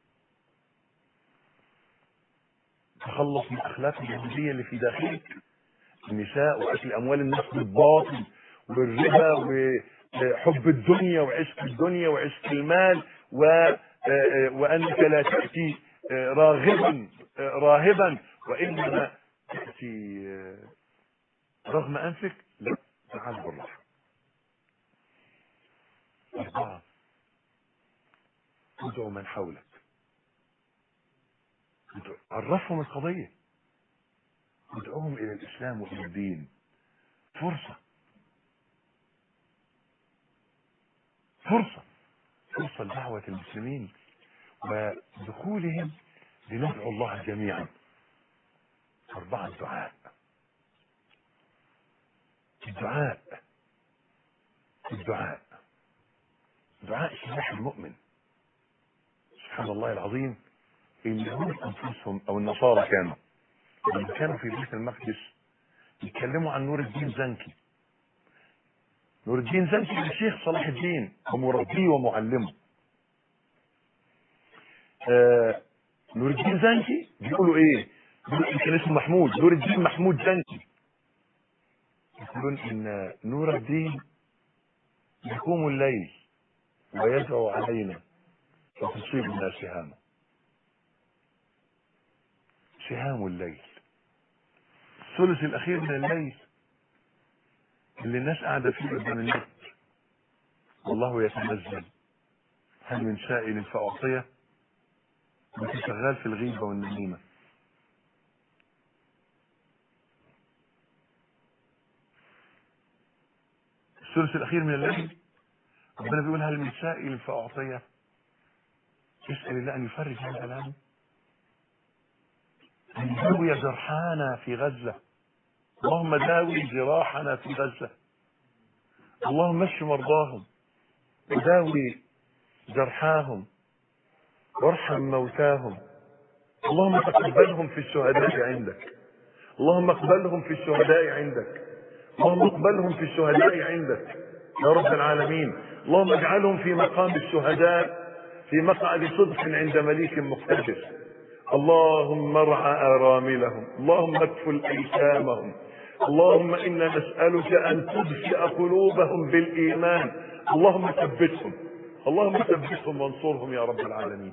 تخلص من الاخلاق اليهودية اللي في داخلك، النساء واكل اموال الناس بالباطل والربا وحب الدنيا وعشق الدنيا وعشق المال و... وانك لا تأتي راغبا راهبا وانما تأتي رغم انفك. لا، تعال بالراحة. أربعة، ادعو من حولك، عرفهم القضية، ادعوهم الى الاسلام والى الدين. فرصة فرصة فرصة لدعوة المسلمين ودخولهم لندعو الله جميعا. أربعة، الدعاء. الدعاء الدعاء دعاء سلاح المؤمن. سبحان الله العظيم، اليهود انفسهم او النصارى كانوا لما كانوا في بيت المقدس يتكلموا عن نور الدين زنكي. نور الدين زنكي الشيخ صلاح الدين ومربيه ومعلمه. آه نور الدين زنكي بيقولوا ايه؟ بيقولوا كان اسمه محمود، نور الدين محمود زنكي. يقولون ان نور الدين يقوم الليل ويدعو علينا فتصيبنا سهامه. سهام الليل، الثلث الاخير من الليل اللي الناس قاعده فيه قدام النت، والله يتنزل هل من سائل فاعطيه، وانت شغال في الغيبه والنميمه. الثلث الاخير من الليل ربنا بيقول هل من سائل فاعطيه، اسال الله ان يفرج هذا الهم، ان يداوي جرحانا في غزه. اللهم داوي جراحنا في غزه، اللهم اشف مرضاهم وداوي جرحاهم وارحم موتاهم. اللهم تقبلهم في الشهداء عندك، اللهم اقبلهم في الشهداء عندك، اللهم اقبلهم في الشهداء عندك يا رب العالمين. اللهم اجعلهم في مقام الشهداء في مقعد صدق عند مليك مقتدر. اللهم ارعى آراملهم، اللهم اكفل أيتامهم، اللهم إنا نسألك أن تدفئ قلوبهم بالإيمان. اللهم ثبتهم، اللهم ثبتهم وانصرهم يا رب العالمين.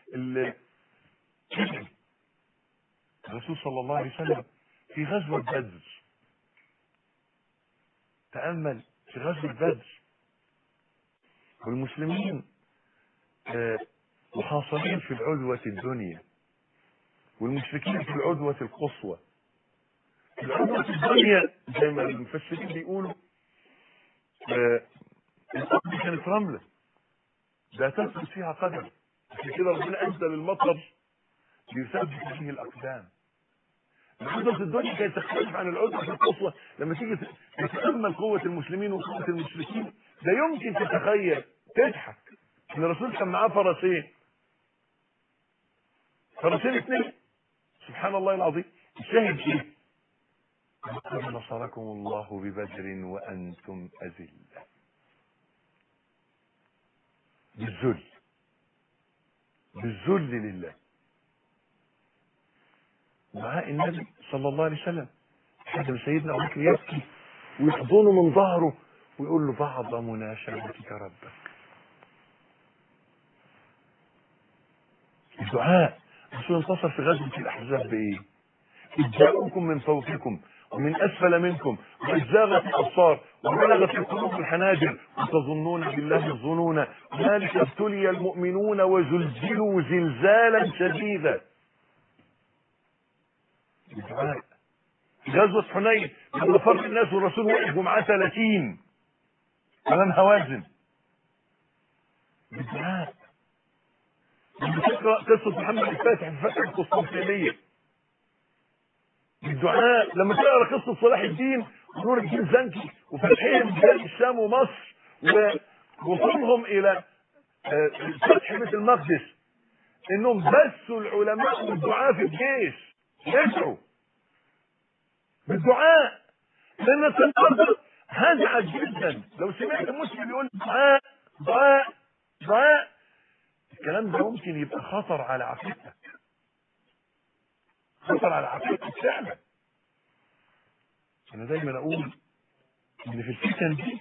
الرسول صلى الله عليه وسلم في غزوة بدر، تأمل في غزوة بدر والمسلمين محاصرين في العدوة الدنيا، والمشركين في العدوة القصوى. العدوة الدنيا زي ما المفسرين بيقولوا آه الأرض كانت رملة لا تثبت فيها قدم، عشان كده ربنا أنزل المطر ليثبت به الأقدام. العدوة الدنيا كانت تختلف عن العدوة القصوى. لما تيجي تتأمل قوة المسلمين وقوة المشركين لا يمكن تتخيل، تضحك ان الرسول كان معاه فرسين فرسين اثنين. سبحان الله العظيم. الشاهد ايه؟ لقد نصركم الله ببدر وانتم اذله. بالذل بالذل لله. دعاء النبي صلى الله عليه وسلم حد من سيدنا ابو بكر يبكي ويحضنه من ظهره ويقول له بعض مناشدتك ربك. الدعاء. الرسول انتصر في غزوة الأحزاب بإيه؟ إذ جاءوكم من فوقكم ومن أسفل منكم وإذ زاغت الأبصار وبلغت القلوب الحناجر وتظنون بالله الظنون ذلك ابتلي المؤمنون وزلزلوا زلزالا شديدا. الدعاء. غزوة حنين لما فرق الناس والرسول وقف ومعاه ثلاثين أمام هوازن. بالدعاء. لما تقرأ قصة محمد الفاتح في فتح القسطنطينية. بالدعاء. لما تقرأ قصة صلاح الدين ونور الدين زنكي وفتحهم بلاد الشام ومصر ووصولهم إلى فتح بيت المقدس، إنهم بثوا العلماء والدعاء في الجيش يدعوا بالدعاء. لأن النهارده هزعج جدا لو سمعت مسلم يقول دعاء دعاء دعاء. الكلام ده ممكن يبقى خطر على عقيدتك، خطر على عقيدتك فعلا. انا دايما اقول ان في الفتن دي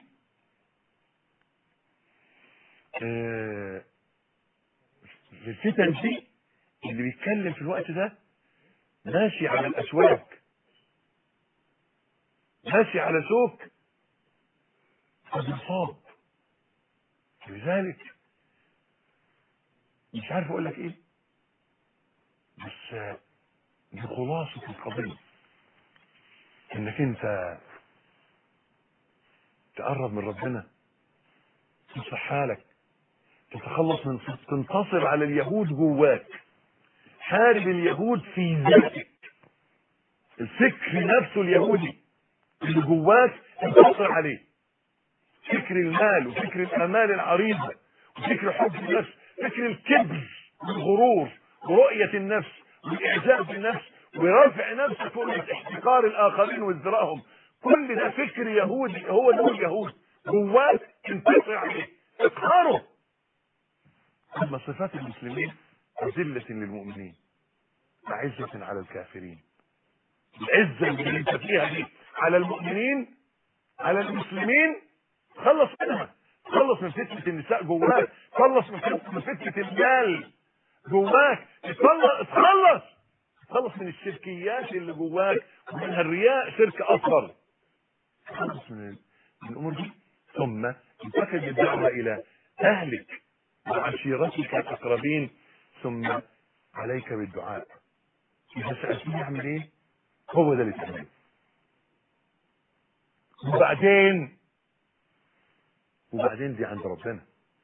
آه في الفتن دي اللي بيتكلم في الوقت ده ماشي على الاسواق، ماشي على سوق قد يصاب. لذلك مش عارف اقول لك ايه، بس دي خلاصة القضية، انك انت تقرب من ربنا، تصلح حالك، تتخلص من تنتصر على اليهود جواك. حارب اليهود في ذاتك، الفكر نفسه اليهودي اللي جواك انتصر عليه. فكر المال وفكر الامال العريضة وفكر حب النفس، فكر الكبر والغرور ورؤية النفس والاعجاب بالنفس ورفع نفسك واحتقار الاخرين وازدراءهم. كل ده فكر يهودي، هو ده اليهود جواك انتصر عليه، اقهره. اما صفات المسلمين أذلة للمؤمنين أعزة على الكافرين. العزة اللي انت فيها دي على المؤمنين على المسلمين خلص منها، خلص من فتنة النساء جواك، خلص من فتنة المال جواك، اتخلص اتخلص خلص من الشركيات اللي جواك ومنها الرياء شرك اصغر. خلص من من الامور دي، ثم انتقل بالدعوه الى اهلك وعشيرتك الاقربين، ثم عليك بالدعاء. اذا سالتني اعمل ايه؟ هو ده اللي تعمله. وبعدين وبعدين دي عند ربنا.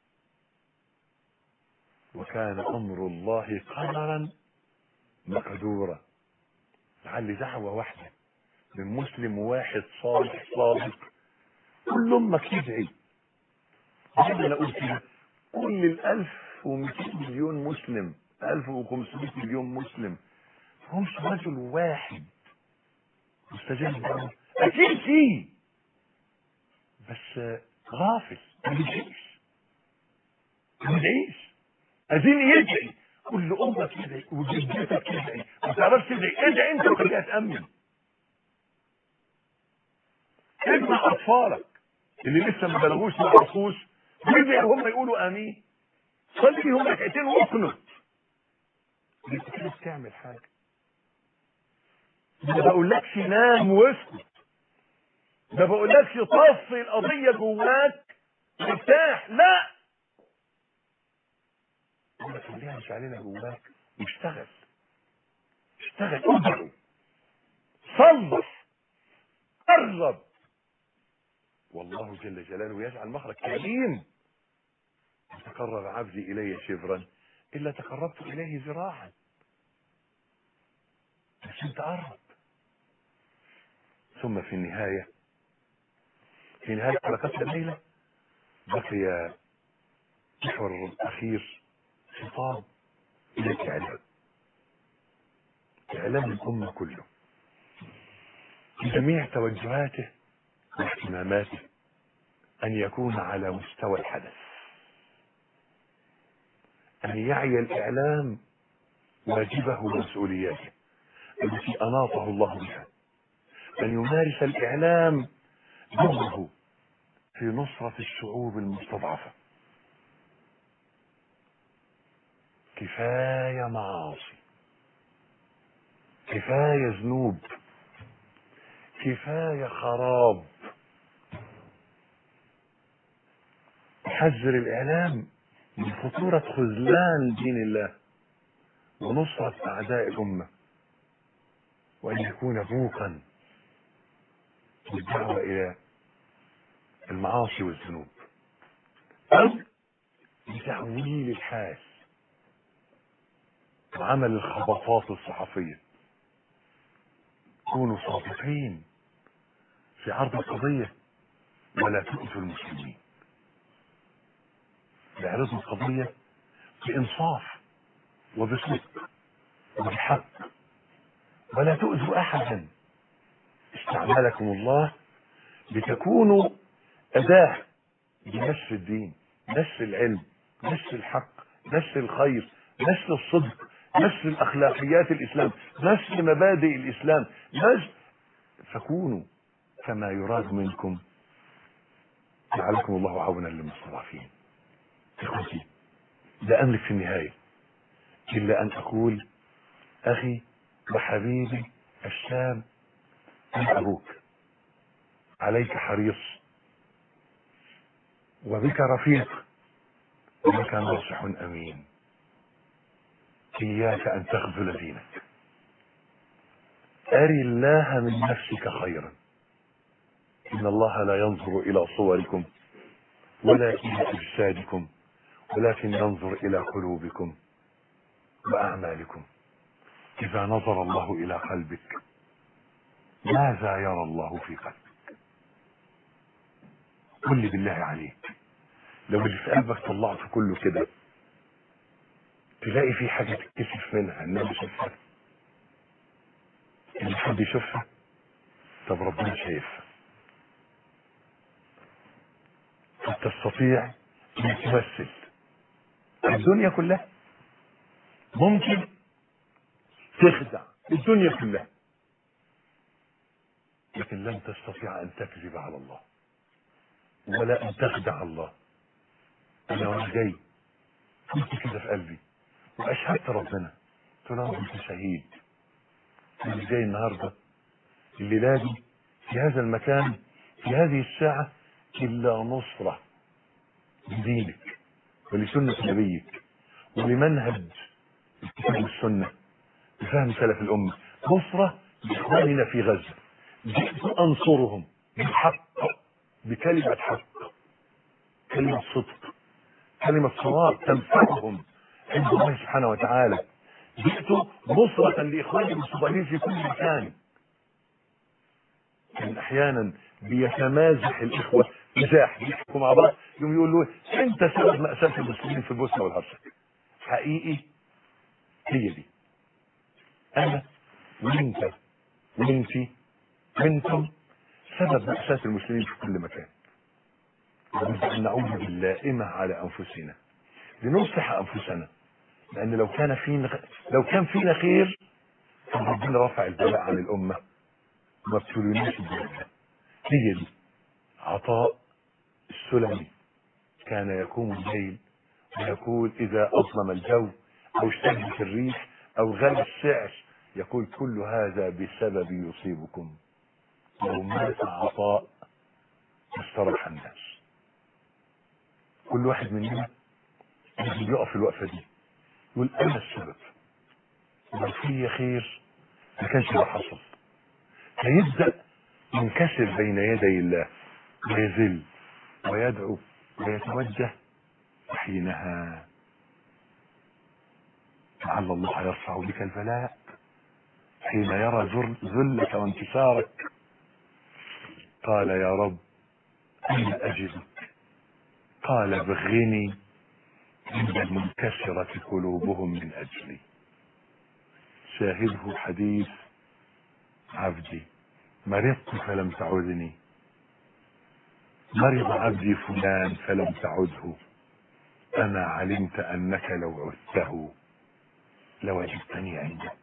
وكان امر الله قدرا مقدورا. لعل دعوه واحده من مسلم واحد صالح صادق كل امك يدعي. انا اقول كده كل الالف ومئتين مليون مسلم، الف وخمسمائة مليون مسلم، همش رجل واحد مستجاب دعوه. اكيد فيه بس غافل ما بيدعيش ما بيدعيش. عايزين يدعي كل امك يدعي وجدتك تدعي، ما تعرفش تدعي ادعي انت وخليها تامن. اجمع اطفالك اللي لسه ما بلغوش ما عرفوش وادعي وهم يقولوا امين. صلي بيهم ركعتين واقنط. انت كده بتعمل حاجه. ما بقولكش نام واسكت، ما بقولكش طفي القضيه جواك وارتاح، لا، ما تخليها مش علينا جواك واشتغل. اشتغل، ادعو، صلح، قرب، والله جل جلاله يجعل مخرج كريم. تقرب عبدي الي شبرا الا تقربت اليه ذراعا. بس انت قرب. ثم في النهايه في نهايه حلقتنا الليله بقي محور الاخير، خطاب الى الاعلام، اعلام الامه كله بجميع توجهاته واهتماماته ان يكون على مستوى الحدث، ان يعي الاعلام واجبه ومسؤولياته التي اناطه الله بها، ان يمارس الاعلام دوره في نصرة الشعوب المستضعفة. كفاية معاصي، كفاية ذنوب، كفاية خراب. يحذر الإعلام من خطورة خذلان دين الله ونصرة أعداء الأمة، وأن يكون بوقا بالدعوة إلى المعاصي والذنوب أو لتهويل الحال وعمل الخبطات الصحفية. كونوا صادقين في عرض القضية ولا تؤذوا المسلمين. اعرضوا القضية بإنصاف وبصدق وبحق ولا تؤذوا أحدا. استعملكم الله لتكونوا أداة لنشر الدين، نشر العلم، نشر الحق، نشر الخير، نشر الصدق، نشر الأخلاقيات الإسلام، نشر مبادئ الإسلام، نشر. فكونوا كما يراد منكم جعلكم الله عونا للمستضعفين. اخوتي، لا املك في النهايه الا ان اقول اخي وحبيبي الشاب، انا ابوك، عليك حريص وبك رفيق وبك ناصح امين. اياك ان تخذل دينك. اري الله من نفسك خيرا. ان الله لا ينظر الى صوركم ولا الى اجسادكم ولكن ينظر الى قلوبكم واعمالكم. اذا نظر الله الى قلبك ماذا يرى الله في قلبك؟ قل لي بالله عليك، لو اللي في قلبك طلعته كله كده تلاقي في حاجه تتكسف منها الناس يشوفها؟ اللي حد يشوفها؟ طب ربنا شايفها. فتستطيع ان تمثل الدنيا كلها، ممكن تخدع الدنيا كلها، لكن لن تستطيع ان تكذب على الله ولا ان تخدع الله. انا وانا جاي كنت كده في قلبي واشهدت ربنا، قلت له انت شهيد. اللي جاي النهارده الليله دي في هذا المكان في هذه الساعه الا نصره لدينك ولسنه نبيك ولمنهج الكتاب والسنه بفهم سلف الامه، نصره لاخواننا في غزه. جئت انصرهم بالحق، بكلمه حق، كلمه صدق، كلمه صواب تنفعهم عند الله سبحانه وتعالى. جئت نصرة لإخواني المستضعفين في كل مكان. كان أحيانا بيتمازح الإخوة مزاح، يحكوا مع بعض يوم يقول له أنت سبب مأساة المسلمين في البوسنة والهرسك. حقيقي هي دي. أنا وأنت وأنتي وأنتم سبب مأساة المسلمين في كل مكان. لابد أن نعود باللائمة على أنفسنا لنصلح أنفسنا، لأن لو كان فينا لو كان فينا خير كان ربنا رفع البلاء عن الأمة وما ابتلوناش بالبلاء. هي دي. عطاء السلمي كان يقوم الليل ويقول إذا أظلم الجو أو اشتدت الريح أو غلى السعر يقول كل هذا بسبب يصيبكم. لو مات عطاء استرح الناس. كل واحد مننا لازم يقف الوقفة دي يقول أنا السبب، لو في خير ما كانش ده حصل. فيبدأ ينكسر بين يدي الله ويذل ويدعو ويتوجه، وحينها لعل الله يرفع بك البلاء. حين يرى ذلك وانكسارك قال يا رب أين أجدك؟ قال بغني عند المنكسرة قلوبهم من أجلي. شاهده حديث عبدي مرضت فلم تعدني، مرض عبدي فلان فلم تعده، أما علمت أنك لو عدته لوجدتني عنده.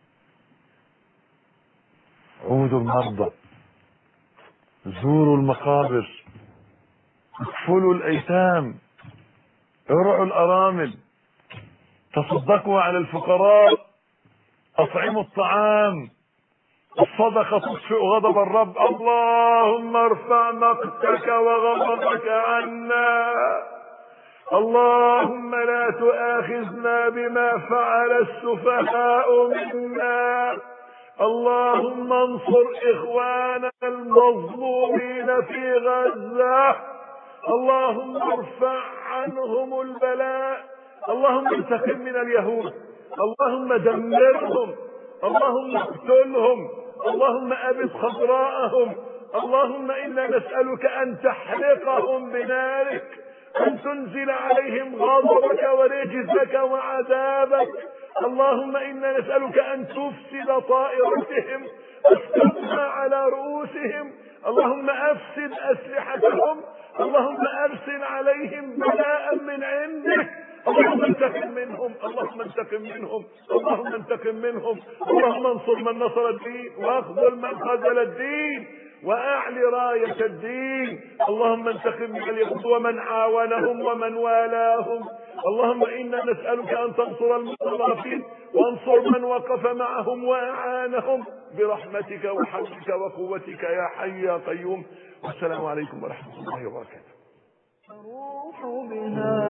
عودوا المرضى، زوروا المقابر، اكفلوا الأيتام، ارعوا الأرامل، تصدقوا على الفقراء، أطعموا الطعام. الصدقة تطفئ غضب الرب. اللهم ارفع مقتك وغضبك عنا، اللهم لا تؤاخذنا بما فعل السفهاء منا، اللهم انصر إخواننا المظلومين في غزة، اللهم ارفع عنهم البلاء، اللهم انتقم من اليهود، اللهم دمرهم، اللهم اقتلهم، اللهم أبد خضراءهم، اللهم إنا نسألك أن تحرقهم بنارك، أن تنزل عليهم غضبك ورجزك وعذابك، اللهم إنا نسألك أن تفسد طائرتهم أسقطها على رؤوسهم، اللهم أفسد أسلحتهم، اللهم أرسل عليهم بلاء من عندك، اللهم انتقم منهم، اللهم انتقم منهم، اللهم انتقم منهم، اللهم انصر من نصر الدين واخذل من خذل الدين واعلي راية الدين، اللهم انتقم من اليهود ومن عاونهم ومن والاهم، اللهم انا نسألك ان تنصر المستضعفين وانصر من وقف معهم واعانهم برحمتك وحولك وقوتك يا حي يا قيوم. والسلام عليكم ورحمة الله وبركاته.